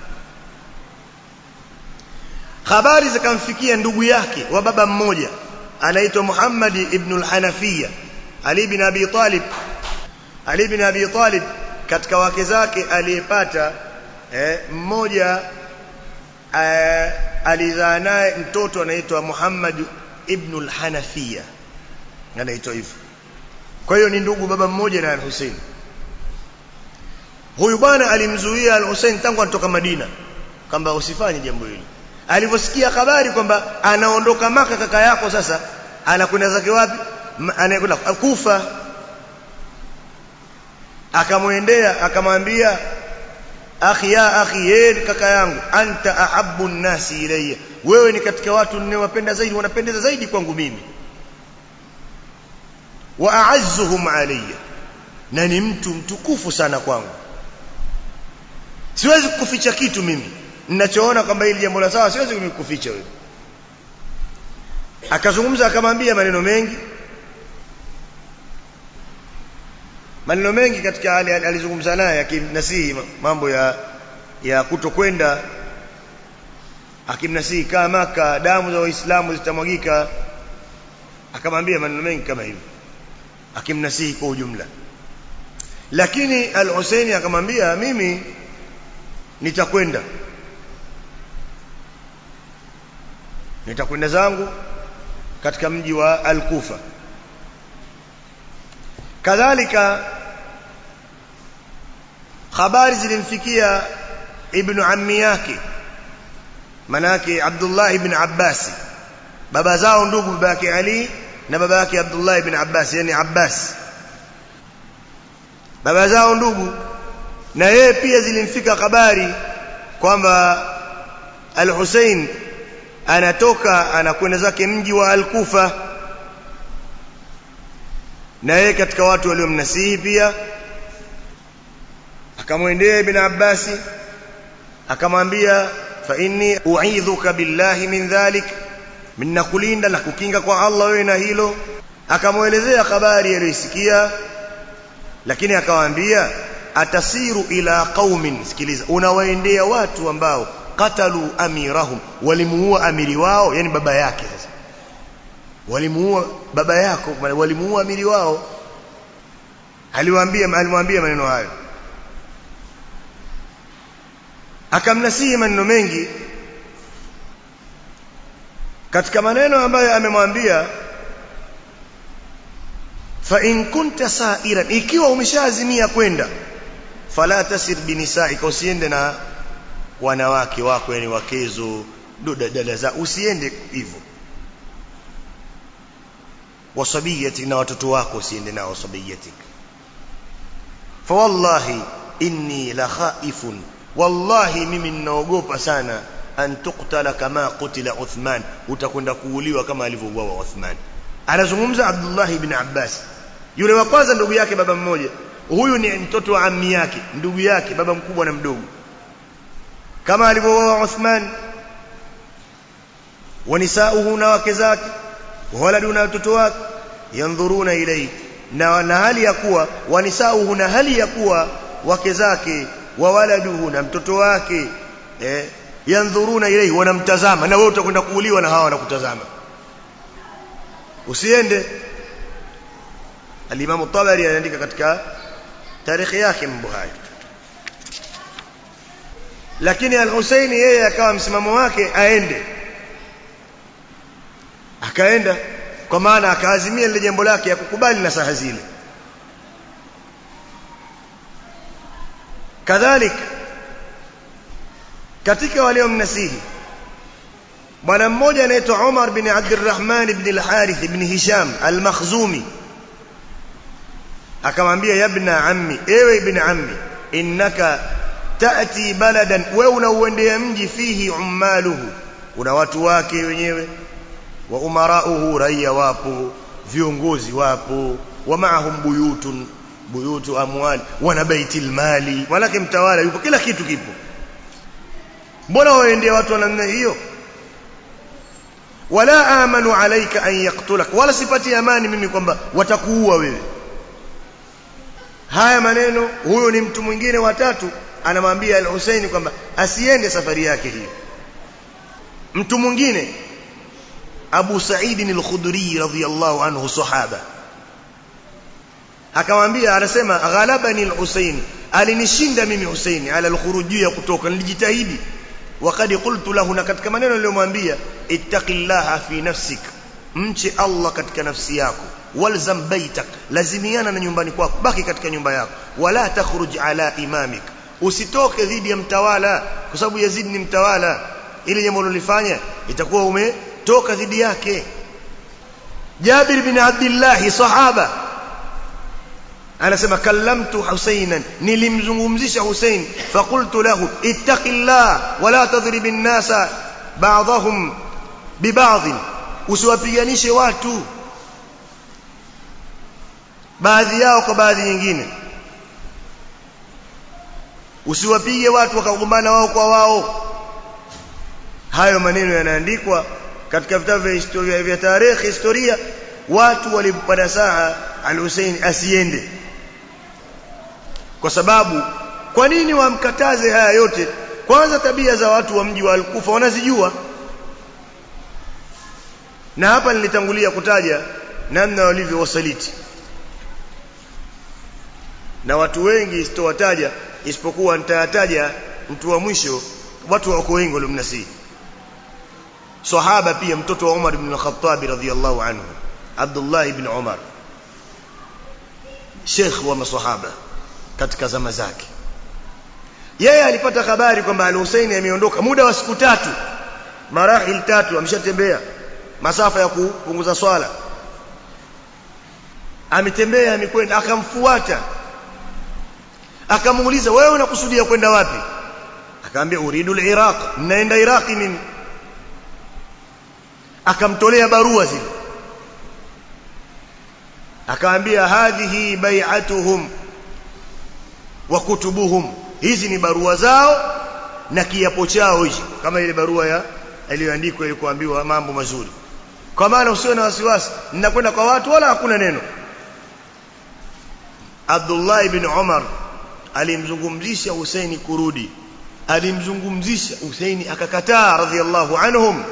Habari zikamfikia ndugu yake wa baba mmoja anaitwa Muhammad ibn al-Hanafiya, Ali ibn Abi Talib. Ali ibn Abi Talib katika wake zake aliyepata eh, mmoja eh, alizaa naye mtoto anaitwa Muhammad ibn al-Hanafiya, anaitwa hivyo. Kwa hiyo ni ndugu baba mmoja na Al-Hussein. Huyu bwana alimzuia Al-Hussein tangu anatoka Madina kwamba usifanye jambo hili. Aliposikia habari kwamba anaondoka Maka kaka yako, sasa anakwenda zake wapi? Anakwenda Kufa. Akamwendea akamwambia, akhi ya akhi, yeye kaka yangu, anta ahabbu an-nasi ilayya, wewe ni katika watu ninawapenda zaidi, wanapendeza zaidi kwangu mimi, wa a'azzuhum alayya, na ni mtu mtukufu sana kwangu, siwezi kukuficha kitu mimi ninachoona kwamba hili jambo la sawa, siwezi kukuficha wewe. Akazungumza akamwambia maneno mengi, maneno mengi katika hali alizungumza naye, akimnasihi mambo ya ya kutokwenda, akimnasihi kama Maka damu za Waislamu zitamwagika, akamwambia maneno mengi kama hivyo, akimnasihi kwa ujumla. Lakini Al-Hussein akamwambia, mimi nitakwenda nitakwenda zangu katika mji wa Al-Kufa. Kadhalika habari zilimfikia ibn ammi yake, manake Abdullah ibn Abbas, baba zao ndugu, baba yake Ali na baba yake Abdullah ibn Abbas, yani Abbas, baba zao ndugu. Na yeye pia zilimfika habari kwamba Al-Hussein anatoka anakwenda zake mji wa Al-Kufa, na yeye katika watu waliomnasihi pia. Akamwendea ibn Abbas akamwambia, fa inni u'idhuka billahi min dhalik, minna kulinda na kukinga kwa Allah wewe na hilo. Akamuelezea habari aliyosikia, lakini akawaambia, atasiru ila qaumin, sikiliza, unawaendea watu ambao qatalu amirahum, walimuua amiri wao, yani baba yake. Sasa walimuua baba yako, walimuua amiri wao. Aliwaambia alimwambia maneno hayo, akamnasihi maneno mengi. Katika maneno ambayo amemwambia, fa in kunta sa'iran, ikiwa umeshaazimia kwenda, fala tasir binisaika, usiende na wanawake wako, yani wakezo, dada za, usiende hivyo. Wasabiyati, na watoto wako usiende nao, wasabiyatik. Fa wallahi inni la khaifun, wallahi mimi ninaogopa sana, an tuqtala kama qutila Uthman, utakwenda kuuliwa kama alivyouawa Uthman. Anazungumza Abdullah ibn Abbas, yule wa kwanza ndugu yake baba mmoja, huyu ni mtoto wa ammi yake, ndugu yake baba mkubwa na mdogo, kama alivyouawa Uthman. Wa nisauhu, na wake zake, waladu, na watoto wake, yanzuruna ilayhi, na na hali ya kuwa wa nisauhu, na hali ya kuwa wake zake, wa waladuhu, na mtoto wake, eh, yanzuruna ilayhi, wanamtazama. Na wewe utakwenda kuuliwa na hawa wanakutazama, usiende. Al-Imam Tabari anaandika katika tarikhi yake mambo haya. Lakini Al-Hussein yeye akawa msimamo wake aende, akaenda, kwa maana akaazimia lile jambo lake ya kukubali na saha zile. Kadhalika katika waliomnasihi bwana mmoja anaitwa Umar bin Abdurrahman ibn al-Harith ibn Hisham al-Makhzumi akamwambia ya ibn ammi, ewe ibn ammi, innaka taati baladan, wewe unauendea mji fihi ummaluhu, una watu wake wenyewe, wa umarauhu, raia wapo, viongozi wapo, wa maahum buyutun buyutu amwali, wana baitil mali, walaki mtawala yupo, kila kitu kipo. Mbona waendea watu wa namna hiyo? Wala amanu alayka an yaqtulak, wala sipati amani mimi kwamba watakuua wewe. Haya maneno, huyo ni mtu mwingine watatu anamwambia al-Husaini kwamba asiende safari yake hiyo. Mtu mwingine Abu Sa'id al-Khudri radhiyallahu anhu, sahaba, akamwambia, anasema ghalabani al-Husaini, alinishinda mimi Husaini ala al-khuruj, ya kutoka, nilijitahidi. Waqad qultu lahu, na katika maneno niliyomwambia, ittaqillaha fi nafsik, mche Allah katika nafsi yako, walzam baitak, lazimiana na nyumbani kwako, baki katika nyumba yako, wala takhruj ala imamik, usitoke dhidi ya mtawala, kwa sababu Yazid ni mtawala, ile jambo ulilofanya itakuwa umetoka dhidi yake. Jabir bin Abdullah, sahaba, anasema kallamtu Husainan, nilimzungumzisha Husain, faqultu lahu ittaqillah wala tadhrib an-nasa ba'dahum bi ba'd, usiwapiganishe watu baadhi yao kwa baadhi nyingine, usiwapige watu wakagombana wao kwa wao. Hayo maneno yanaandikwa katika vitabu vya historia, vya tarehe, historia. Watu walipata saa al-Husaini asiende, kwa sababu kwa nini wamkataze haya yote? Kwanza, tabia za watu wa mji wa Al-Kufa wanazijua, na hapa nilitangulia kutaja namna walivyo wasaliti, na watu wengi sitowataja isipokuwa nitataja mtu wa mwisho. Watu wako wengi waliomnasihi sahaba, pia mtoto wa Umar ibn al-Khattab radhiyallahu anhu, Abdullah ibn Umar, sheikh wa masahaba katika zama zake. Yeye alipata habari kwamba al-Husaini ameondoka muda wa siku tatu, marahil tatu, ameshatembea masafa ya kupunguza swala, ametembea, amekwenda. Akamfuata, akamuuliza, wewe unakusudia kwenda wapi? Akaambia, uridu al-Iraq, naenda Iraqi mimi. Akamtolea barua zile, akaambia, hadhihi bai'atuhum wa kutubuhum, hizi ni barua zao na kiapo chao hichi, kama ile barua ya iliyoandikwa ile kuambiwa mambo mazuri. Kwa maana usiwe na wasiwasi, ninakwenda kwa watu wala hakuna neno. Abdullah ibn Umar alimzungumzisha Husaini kurudi, alimzungumzisha Husaini akakataa radhiyallahu anhum.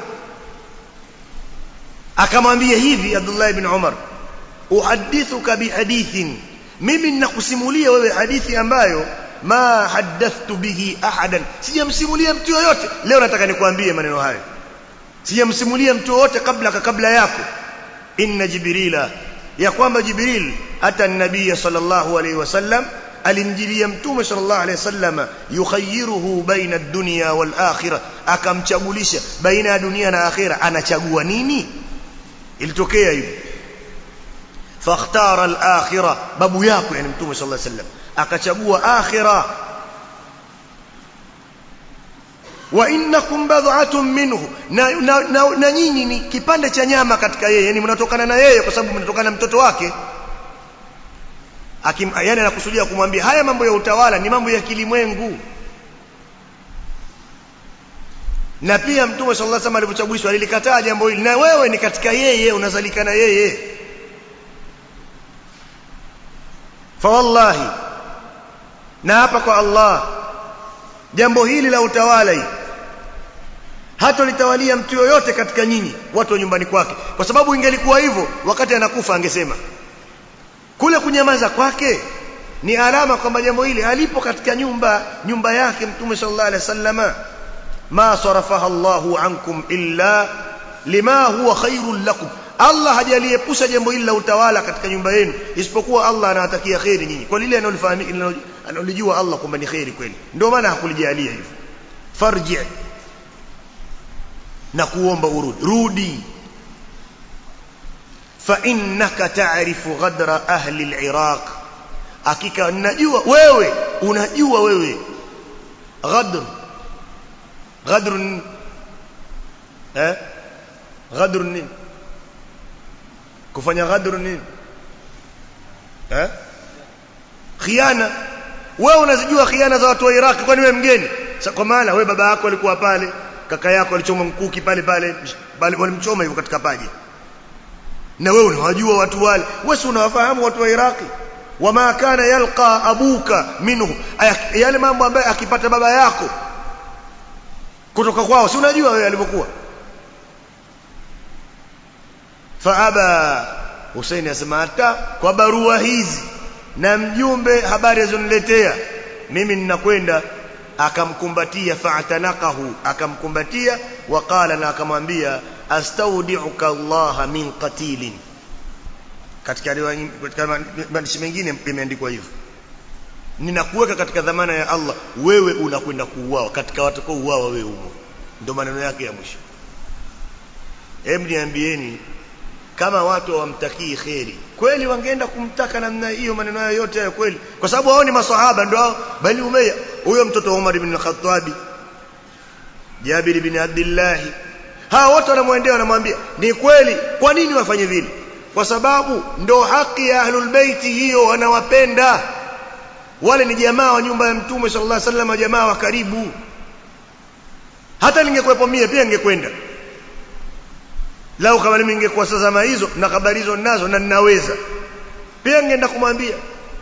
Akamwambia hivi Abdullah ibn Umar, uhadithuka bihadithin, mimi ninakusimulia wewe hadithi ambayo ma hadathtu bihi ahadan, sijamsimulia mtu yoyote. Leo nataka nikwambie maneno hayo, sijamsimulia mtu yoyote kabla kabla yako. Inna Jibrila, ya kwamba Jibril ata nabii sallallahu alayhi wasallam, alimjilia mtume sallallahu alayhi wasallam, yukhayyiruhu baina ad-dunya wal akhirah, akamchagulisha baina ya dunia na akhira, anachagua nini? Ilitokea hivi, fakhtara al-akhirah, babu yako yani mtume sallallahu alayhi wasallam akachagua akhira. Wa innakum bad'atun minhu, na, na, na, na nyinyi ni kipande cha nyama katika yeye, yani mnatokana na yeye kwa sababu mnatokana na mtoto wake. Akim, yani anakusudia kumwambia haya mambo ya utawala ni mambo ya kilimwengu. Na pia mtume sallallahu alaihi wasallam alipochagulishwa alilikataa jambo hili, na wewe ni katika yeye, unazalika na yeye. Fa wallahi, na hapa kwa Allah, jambo hili la utawala hili hata litawalia mtu yoyote katika nyinyi watu wa nyumbani kwake, kwa sababu ingelikuwa hivyo wakati anakufa angesema. Kule kunyamaza kwake ni alama kwamba jambo hili alipo katika nyumba nyumba yake mtume sallallahu alaihi wasallam. Ma sarafaha Allahu ankum illa lima huwa khairul lakum, Allah hajaliepusha jambo hili la utawala katika nyumba yenu isipokuwa Allah anawatakia khairi nyinyi, kwa lile analofahamu analojua Allah kwamba ni khairi kweli, ndio maana hakulijalia hivyo. Farji, na kuomba urudi. Rudi. Fa innaka ta'rifu ghadra ahli al-Iraq, hakika najua wewe, unajua wewe ghadr. Ghadr eh ghadr nini? Kufanya ghadr nini? Eh khiana. Wewe unazijua khiana za watu wa Iraq, kwani wewe mgeni? Kwa maana wewe baba yako alikuwa pale, kaka yako alichoma mkuki pale pale, bali walimchoma hivyo katika paji, na wewe unawajua watu wale. Wewe unawafahamu watu wa Iraq. Wama kana yalqa abuka minhu, yale mambo ambayo akipata baba yako kutoka kwao, si unajua wewe alivyokuwa. Faaba Hussein asema hata kwa barua hizi na mjumbe habari azoniletea mimi ninakwenda. Akamkumbatia, fa'tanaqahu, akamkumbatia, waqala, na akamwambia astaudiuka Allah min qatilin. Katika katika maandishi mengine imeandikwa hivyo, ninakuweka katika dhamana ya Allah, wewe unakwenda kuuawa katika watu kwa uawa wewe humo. Ndio maneno yake ya mwisho. Hebu niambieni, kama watu hawamtakii khairi, kweli wangeenda kumtaka namna hiyo? Maneno hayo yote hayo kweli? Kwa sababu hao ni maswahaba, ndio hao Bani Umayya, huyo mtoto wa Umar ibn al-Khattab, Jabir ibn Abdullah, hao wote wanamwendea, wanamwambia ni kweli. Kwa nini wafanye vile? Kwa sababu ndo haki ya ahlul baiti hiyo, wanawapenda wale. Ni jamaa wa nyumba ya Mtume sallallahu alaihi wasallam, jamaa wa karibu. Hata ningekuwepo mie pia ningekwenda, lau kama mimi ningekuwa sasa zama hizo na habari hizo nazo na ninaweza pia ningeenda kumwambia.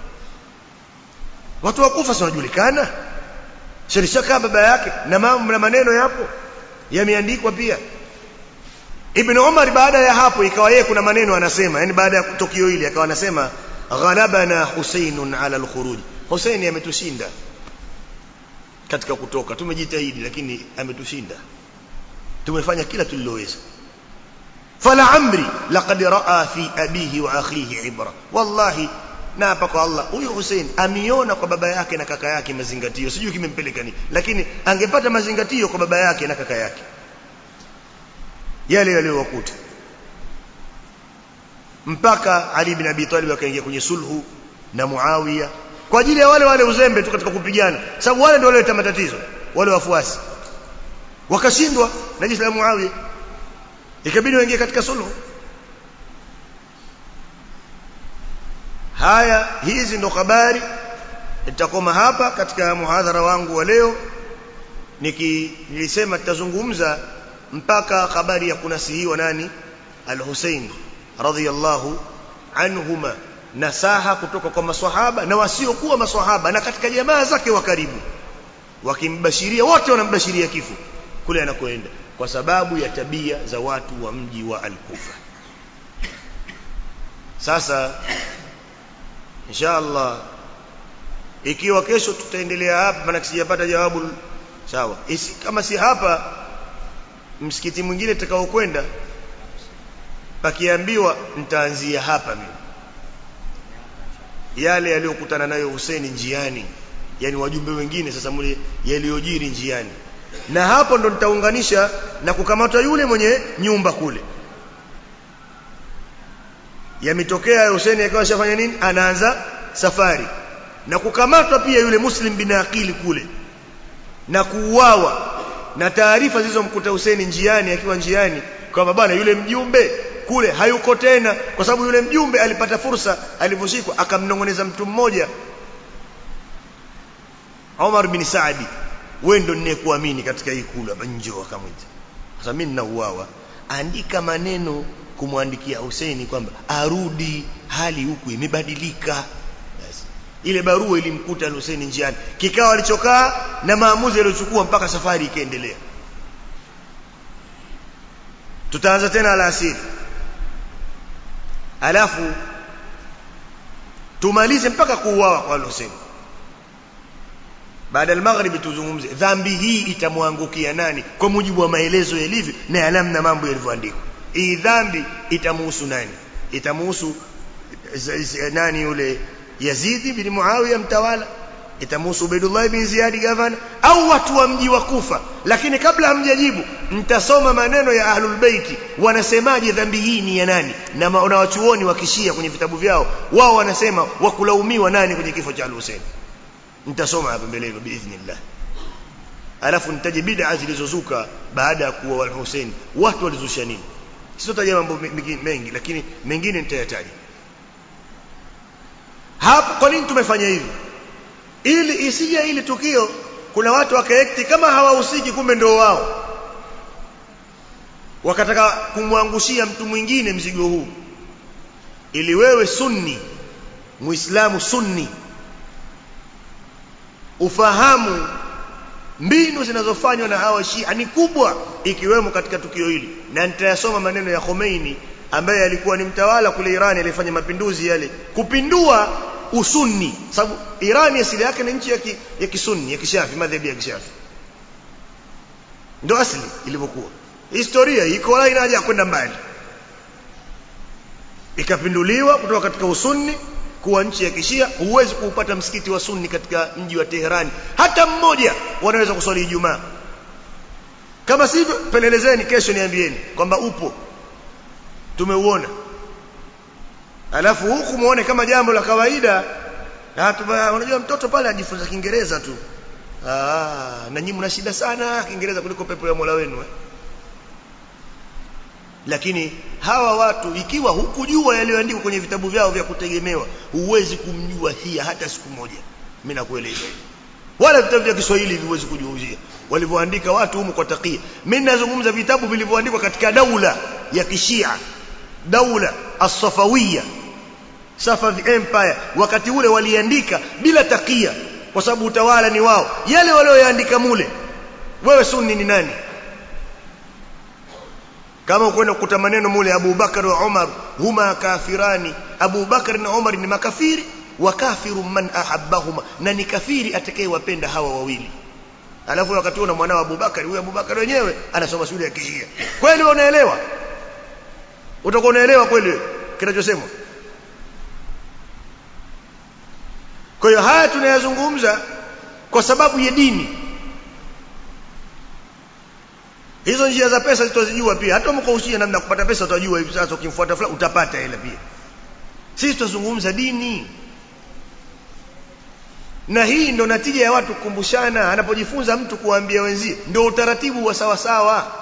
Watu wakufa si wanajulikana, shirishaka baba yake na mambo na maneno yapo yameandikwa pia. Ibn Umar baada ya hapo ikawa yeye kuna maneno anasema, yani baada ya tukio hili akawa anasema ghalabana Husainun ala al-khuruj, Husaini ametushinda katika kutoka, tumejitahidi lakini ametushinda, tumefanya kila tuliloweza. Fala amri laqad raa fi abihi wa akhihi ibra, wallahi na hapa kwa Allah, huyu Hussein amiona kwa baba yake na kaka yake mazingatio. Sijui kimempeleka nini, lakini angepata mazingatio kwa baba yake na kaka yake yale yaliyowakuta. Mpaka Ali bin Abi Talib akaingia kwenye sulhu na Muawiya kwa ajili ya wale wale uzembe tu katika kupigana, sababu wale ndio walioleta matatizo, wale wafuasi wakashindwa na jeshi la Muawiya, ikabidi waingie katika sulhu. Haya, hizi ndo habari. Nitakoma hapa katika muhadhara wangu wa leo. Niki nilisema tutazungumza mpaka habari ya kunasihiwa nani, al-Husayn radhiyallahu anhuma, nasaha kutoka kwa maswahaba na wasiokuwa maswahaba na katika jamaa zake wa karibu, wakimbashiria, wote wanambashiria kifo kule anakoenda kwa sababu ya tabia za watu wa mji wa Al-Kufa. Sasa inshallah ikiwa kesho tutaendelea hapa, maana sijapata jawabu sawa. Isi, kama si hapa msikiti mwingine tutakaokwenda pakiambiwa nitaanzia hapa mimi yale yaliyokutana nayo Hussein njiani, yani wajumbe wengine sasa mule yaliyojiri njiani, na hapo ndo nitaunganisha na kukamata yule mwenye nyumba kule. Yametokea Hussein akawa shafanya nini, anaanza safari, na kukamatwa pia yule Muslim bin Aqil kule na kuuawa, na taarifa zilizomkuta Hussein njiani, akiwa njiani kwamba bwana yule mjumbe kule hayuko tena, kwa sababu yule mjumbe alipata fursa alivyoshikwa akamnongoneza mtu mmoja, Umar bin Saadi, wewe ndio ninayekuamini katika hii kula banjo, akamwita. Sasa mimi ninauawa, andika maneno kumwandikia Hussein kwamba arudi, hali huku imebadilika. Yes. Ile barua ilimkuta Hussein njiani, kikao alichokaa na maamuzi aliyochukua mpaka safari ikaendelea. Tutaanza tena alasiri, alafu tumalize mpaka kuuawa kwa Hussein. Baada ya maghrib tuzungumze dhambi hii itamwangukia nani kwa mujibu wa maelezo yalivyo na yalamna mambo yalivyoandikwa. Hii dhambi itamuhusu nani? Itamuhusu nani? Yule Yazid bin Muawiya mtawala, itamhusu Ubaydullah ibn Ziyad gavana au watu wa mji wa Kufa. Lakini kabla hamjajibu mtasoma maneno ya Ahlul Bait wanasemaje dhambi hii ni ya nani, na wanawachuoni wa Kishia kwenye vitabu vyao wao wanasema wakulaumiwa nani kwenye kifo cha Al-Hussein. Mtasoma hapo mbele hivyo biidhnillah. Alafu nitaje bid'a zilizozuka baada ya kuwa Al-Hussein, watu walizusha nini. Sitotaja mambo mengi lakini mengine nitayataja. Hapo kwa nini tumefanya hivi? Ili isije ili tukio kuna watu wakaekti kama hawahusiki kumbe ndio wao, wakataka kumwangushia mtu mwingine mzigo huu. Ili wewe sunni, muislamu sunni, ufahamu mbinu zinazofanywa na hawa Shia ni kubwa, ikiwemo katika tukio hili. Na nitayasoma maneno ya Khomeini ambaye alikuwa ni mtawala kule Iran, alifanya mapinduzi yale kupindua usunni, sababu Iran asili yake ni nchi ya, ki, ya kisunni, ya kishafi, madhehebu ya kishafi ndio asili ilivyokuwa. Historia iko wala ina haja kwenda mbali, ikapinduliwa kutoka katika usunni kuwa nchi ya kishia. Huwezi kuupata msikiti wa sunni katika mji wa Tehran hata mmoja wanaweza kuswali Ijumaa. Kama sivyo pelelezeni kesho, niambieni kwamba upo, tumeuona. Alafu huku muone kama jambo la kawaida. Hata unajua mtoto pale ajifunza Kiingereza tu. Ah, na nyinyi mna shida sana Kiingereza kuliko pepo ya Mola wenu eh? Lakini hawa watu ikiwa hukujua yaliyoandikwa kwenye vitabu vyao vya kutegemewa, huwezi kumjua Shia hata siku moja. Mimi nakueleza. Wala vitabu vya Kiswahili huwezi kujuuzia walivyoandika watu humu kwa takia. Mimi nazungumza vitabu vilivyoandikwa katika daula ya Kishia, daula as-Safawiyya, Safavid Empire. Wakati ule waliandika bila takia kwa sababu utawala ni wao. Yale walioandika mule, wewe sunni ni nani? Kama ukwenda kukuta maneno mule Abu Bakar wa Umar huma kafirani, Abu Bakar na Umar ni makafiri, wa kafiru man ahabbahuma, na ni kafiri atakayewapenda hawa wawili. Alafu wakati una mwanao Abu Bakar, huyo Abu Bakar wenyewe anasoma shule ya Kishia. Kweli unaelewa? Utakuwa unaelewa kweli kinachosema? Kwa hiyo haya tunayazungumza kwa sababu ya dini. Hizo njia za pesa tutazijua pia. Hata mkaushia namna kupata pesa utajua hivi sasa, ukimfuata fulani utapata hela pia. Sisi tuzungumza dini. Na hii ndo natija ya watu kukumbushana, anapojifunza mtu kuambia wenzie, ndio utaratibu wa sawa sawa.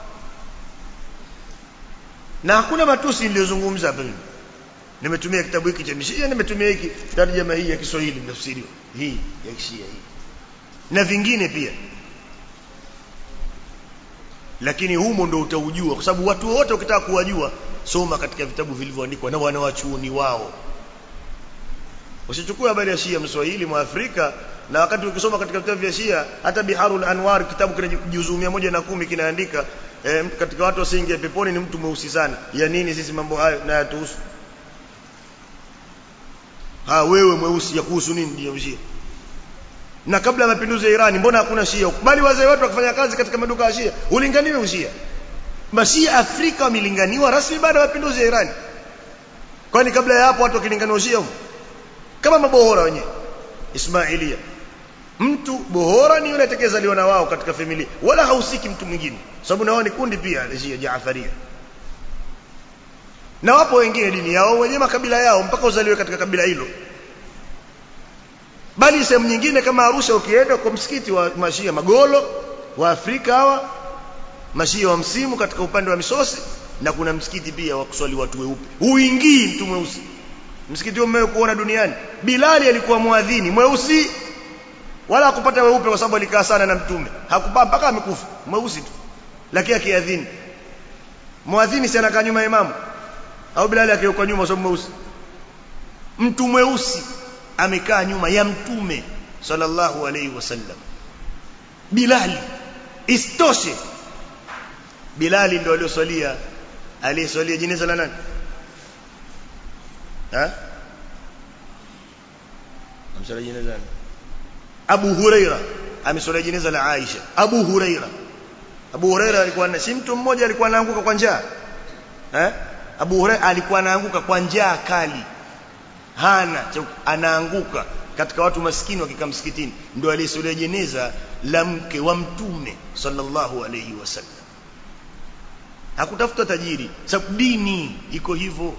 Na hakuna matusi niliyozungumza hapa mimi. Nimetumia kitabu hiki cha Mishia, nimetumia hiki tarjama hii ya Kiswahili mtafsiri hii ya Kishia hii. Na vingine pia. Lakini humo ndo utaujua, kwa sababu watu wote ukitaka kuwajua soma katika vitabu vilivyoandikwa na wanawachuoni wao. Usichukue habari ya Shia Mswahili mwa Afrika, na wakati ukisoma katika vitabu vya Shia, hata Biharul Anwar kitabu kile juzuu mia moja na kumi kinaandika eh, katika watu wasiingie peponi ni mtu mweusi sana. Ya nini sisi mambo hayo na yatuhusu? Ha, wewe mweusi ya kuhusu nini ndio Shia? Na kabla ya mapinduzi ya Iran mbona hakuna Shia? Bali wazee wetu wakifanya kazi katika maduka ya Shia, ulinganiwe ushia. Mashia Afrika wamelinganiwa rasmi baada ya mapinduzi ya Iran. Kwani kabla ya hapo watu wakilinganiwa Shia huko? Kama mabohora wenyewe Ismailia. Mtu bohora ni yule atakayezaliwa na wao katika familia, wala hausiki mtu mwingine, sababu na wao ni kundi pia la Shia Jaafaria. Na wapo wengine dini yao wenyewe makabila yao mpaka uzaliwe katika kabila hilo. Bali sehemu nyingine kama Arusha ukienda kwa msikiti wa Mashia Magolo wa Afrika hawa, Mashia wa msimu katika upande wa Misosi, na kuna msikiti pia wa kuswali watu weupe. Huingii mtu mweusi. Msikiti huo mmeo kuona duniani. Bilali alikuwa muadhini mweusi, wala hakupata weupe kwa sababu alikaa sana na Mtume. Hakupaa mpaka amekufa, mweusi tu. Lakini akiadhini, muadhini si anakaa nyuma ya imamu? Au Bilali akiwa nyuma sababu mweusi? Mtu mweusi amekaa nyuma ya Mtume sallallahu alaihi wasallam. Bilali. Istoshe Bilali ndio aliyoswalia aliyeswalia jeneza la nani? Ha? Amswalia jeneza la Abu Huraira, ameswalia jeneza la Aisha. Abu Huraira. Abu Huraira alikuwa na si mtu mmoja alikuwa anaanguka kwa njaa. Eh? Abu Huraira alikuwa anaanguka kwa njaa kali. Hana anaanguka. katika watu maskini wakikaa msikitini ndio aliyeswalia jeneza la mke wa mtume sallallahu alayhi wasallam. Hakutafuta tajiri, sababu dini iko hivyo.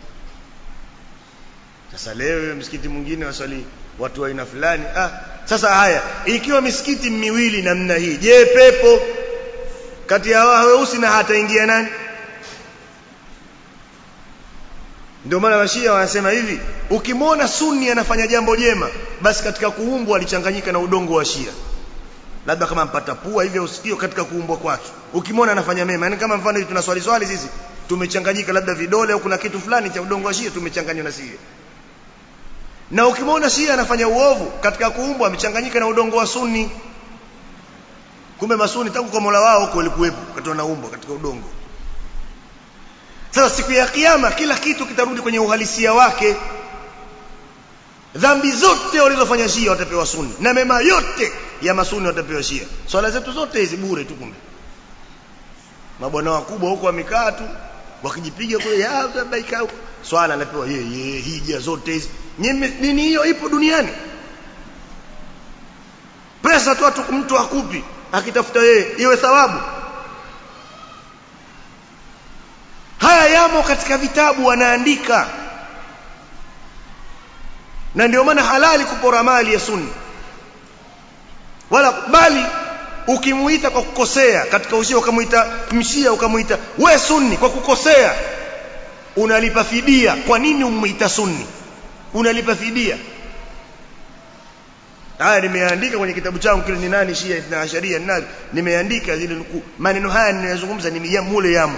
Sasa leo msikiti mwingine waswali watu wa aina fulani. Ah, sasa haya, ikiwa misikiti miwili namna hii, je, pepo kati ya wao weusi na hataingia nani? Ndio maana Washia wanasema hivi, ukimwona Sunni anafanya jambo jema, basi katika kuumbwa alichanganyika na udongo wa Shia. Labda kama mpata pua hivi usikio katika kuumbwa kwake. Ukimwona anafanya mema, yani kama mfano hivi tunaswali swali sisi, tumechanganyika labda vidole au kuna kitu fulani cha udongo wa Shia tumechanganywa na Shia. Na ukimwona Shia anafanya uovu katika kuumbwa amechanganyika na udongo wa Sunni. Kumbe masuni tangu kwa Mola wao huko walikuwepo wakati wanaumbwa katika udongo. Sasa siku ya kiyama kila kitu kitarudi kwenye uhalisia wake. Dhambi zote walizofanya Shia watapewa Sunni, na mema yote ya masuni watapewa Shia. Swala zetu zote hizi bure tu. Kumbe mabwana wakubwa huko wamekaa tu wakijipiga kule ya baika huko, swala anapewa yeye, hija zote hizi. Nini hiyo ipo duniani? Pesa tu watu mtu akupi akitafuta yeye iwe thawabu. Haya yamo katika vitabu wanaandika. Na ndio maana halali kupora mali ya Sunni. Wala bali ukimuita kwa kukosea katika ushia, ukamuita mshia, ukamuita we Sunni kwa kukosea, unalipa fidia. Kwa nini umuita Sunni? Unalipa fidia. Haya nimeandika kwenye kitabu changu kile, ni nani Shia Ithna Asharia nani, nimeandika zile nukuu. Maneno haya ninayozungumza nimeyamule yamo.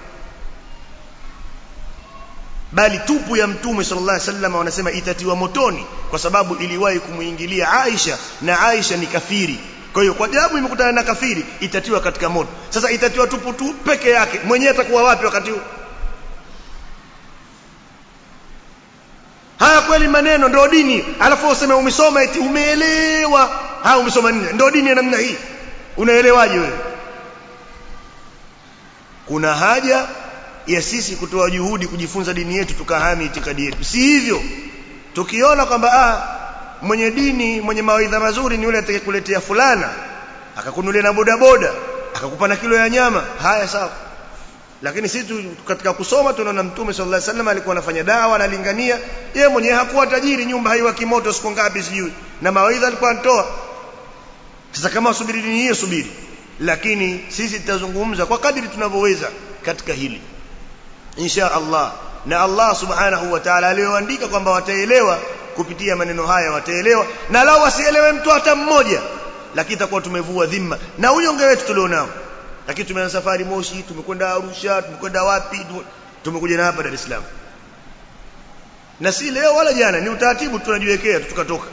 Bali tupu ya Mtume sallallahu alaihi wasallam wanasema itatiwa motoni kwa sababu iliwahi kumuingilia Aisha, na Aisha ni kafiri. Kwa hiyo kwa sababu imekutana na kafiri itatiwa katika moto. Sasa itatiwa tupu tu peke yake, mwenyewe atakuwa wapi wakati huo? Haya kweli maneno ndio dini, alafu useme umesoma eti umeelewa. Ha, umesoma nini? Ndio dini ya namna hii. Unaelewaje wewe? Kuna haja ya sisi kutoa juhudi kujifunza dini yetu, tukahami itikadi yetu. Si hivyo tukiona kwamba ah mwenye dini mwenye mawaidha mazuri ni yule atakayekuletea fulana akakunulia na boda boda akakupa na kilo ya nyama, haya sawa. Lakini sisi katika kusoma tunaona Mtume sallallahu alaihi wasallam alikuwa anafanya dawa, analingania. Yeye mwenyewe hakuwa tajiri, nyumba haiwaki moto siku ngapi sijui, na mawaidha alikuwa anatoa. Sasa kama usubiri dini hiyo subiri, lakini sisi tutazungumza kwa kadri tunavyoweza katika hili insha Allah. Na Allah subhanahu wa ta'ala aliyoandika kwamba wataelewa kupitia maneno haya, wataelewa. Na lao wasielewe mtu hata mmoja, lakini itakuwa tumevua dhima na unyonge wetu tulionao. Lakini tumeanza safari Moshi, tumekwenda Arusha, tumekwenda wapi, tumekuja na hapa Dar es Salaam. Na si leo wala jana, ni utaratibu tunajiwekea tukatoka.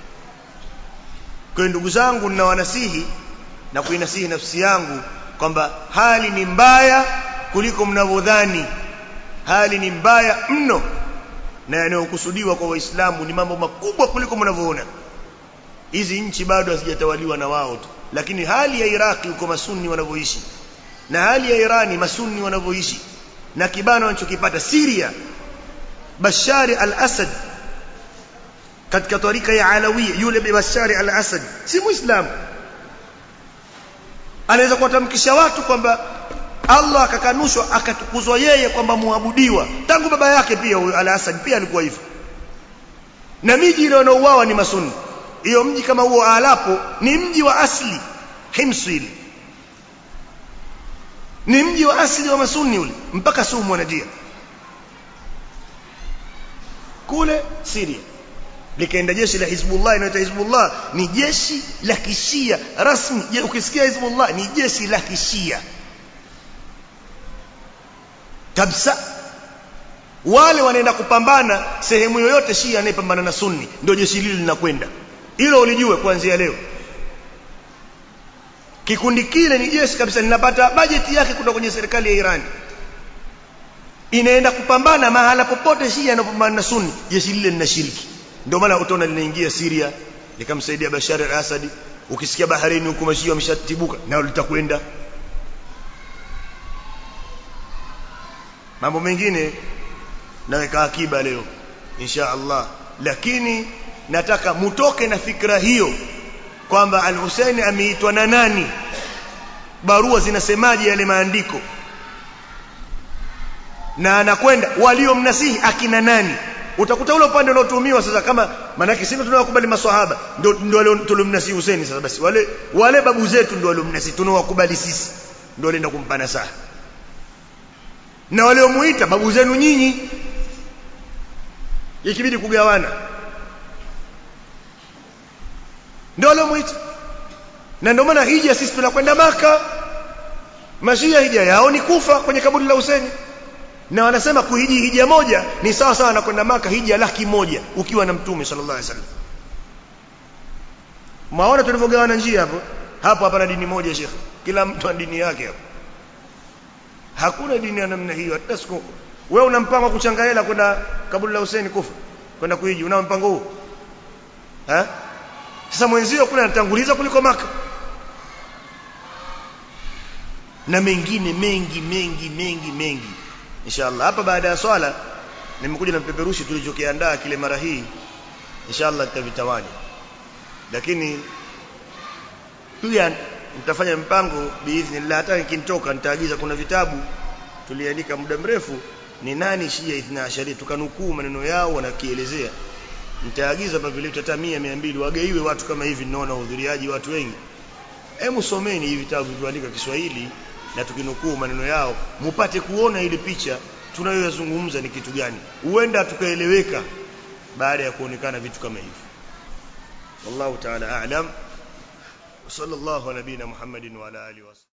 Kwa ndugu zangu, ninawanasihi na kuinasihi nafsi yangu kwamba hali ni mbaya kuliko mnavyodhani. Hali ni mbaya mno, na yanayokusudiwa kwa Waislamu ni mambo makubwa kuliko mnavyoona. Hizi nchi bado hazijatawaliwa na wao tu, lakini hali ya Iraki uko masuni wanavyoishi, na hali ya Irani masuni wanavyoishi, na kibano wanachokipata Syria, Bashar al-Assad katika tarika ya Alawiyya, yule Bashar al-Assad si Muislamu, anaweza kuwatamkisha watu kwamba Allah akakanushwa akatukuzwa yeye kwamba muabudiwa. Tangu baba yake pia al-Assad pia alikuwa hivyo. Na miji ile wanaouawa ni masuni. Hiyo mji kama huo Aleppo ni mji wa asili, Himsil ni mji wa asili wa masuni ule, mpaka sumu wanajia kule Syria. Likaenda jeshi la Hizbullah, inaitwa Hizbullah, ni jeshi la kishia rasmi. Je, ukisikia Hizbullah ni jeshi la kishia kabisa. Wale wanaenda kupambana sehemu yoyote Shia anayepambana na Sunni, ndio jeshi lile linakwenda. Hilo ulijue kuanzia leo. Kikundi kile ni jeshi kabisa, linapata bajeti yake kutoka kwenye serikali ya Iran. Inaenda kupambana mahala popote Shia anapambana na Sunni, jeshi lile linashiriki. Ndio maana utaona linaingia Syria likamsaidia Bashar al-Assad. Ukisikia Bahrain huko Mashia wameshatibuka, nao litakwenda. Mambo mengine naweka akiba leo insha Allah, lakini nataka mutoke na fikra hiyo kwamba al-Hussein ameitwa na nani, barua zinasemaje yale maandiko, na anakwenda waliomnasihi akina nani. Utakuta ule upande unaotumiwa sasa, kama manaki sisi tunawakubali maswahaba ndio ndio wale tulomnasihi Hussein. Sasa basi wale wale babu zetu ndio waliomnasihi, tunawakubali sisi, ndio walienda kumpa nasaha, na waliomuita babu zenu nyinyi, ikibidi kugawana ndio waliomuita. Na ndio maana hija sisi tunakwenda Maka, Mashia hija yao ni Kufa kwenye kaburi la Hussein, na wanasema kuhiji hija moja ni sawa sawa na kwenda Maka hija laki moja ukiwa na Mtume sallallahu alaihi wasallam. Maona tulivyogawana njia hapo hapo. Hapa na dini moja Sheikh, kila mtu ana dini yake hapo. Hakuna dini ya namna hiyo hata siku. Wewe una mpango wa kuchanga hela kwenda kaburi la Hussein Kufa, kwenda kuhiji, una mpango huo? Eh? Sasa mwenzio kuna anatanguliza kuliko Maka. Na mengine mengi mengi mengi mengi. Inshallah hapa baada ya swala nimekuja na peperushi tulichokiandaa kile mara hii, inshallah tutavitawanya. Lakini pia nitafanya mpango biidhnillah, hata nikinitoka nitaagiza, kuna vitabu tuliandika muda mrefu, ni nani Shia Ithna Ashari, tukanukuu maneno yao wanakielezea. Nitaagiza hapa vile hata mia mia mbili wagaiwe watu kama hivi, naona uhudhuriaji watu wengi. Hebu someni hivi vitabu tuandika Kiswahili na tukinukuu maneno yao, mupate kuona ile picha tunayoyazungumza ni kitu gani. Huenda tukaeleweka baada ya kuonekana vitu kama hivi. Wallahu ta'ala a'lam. Sallallahu ala nabina Muhammadin wa ala alihi wa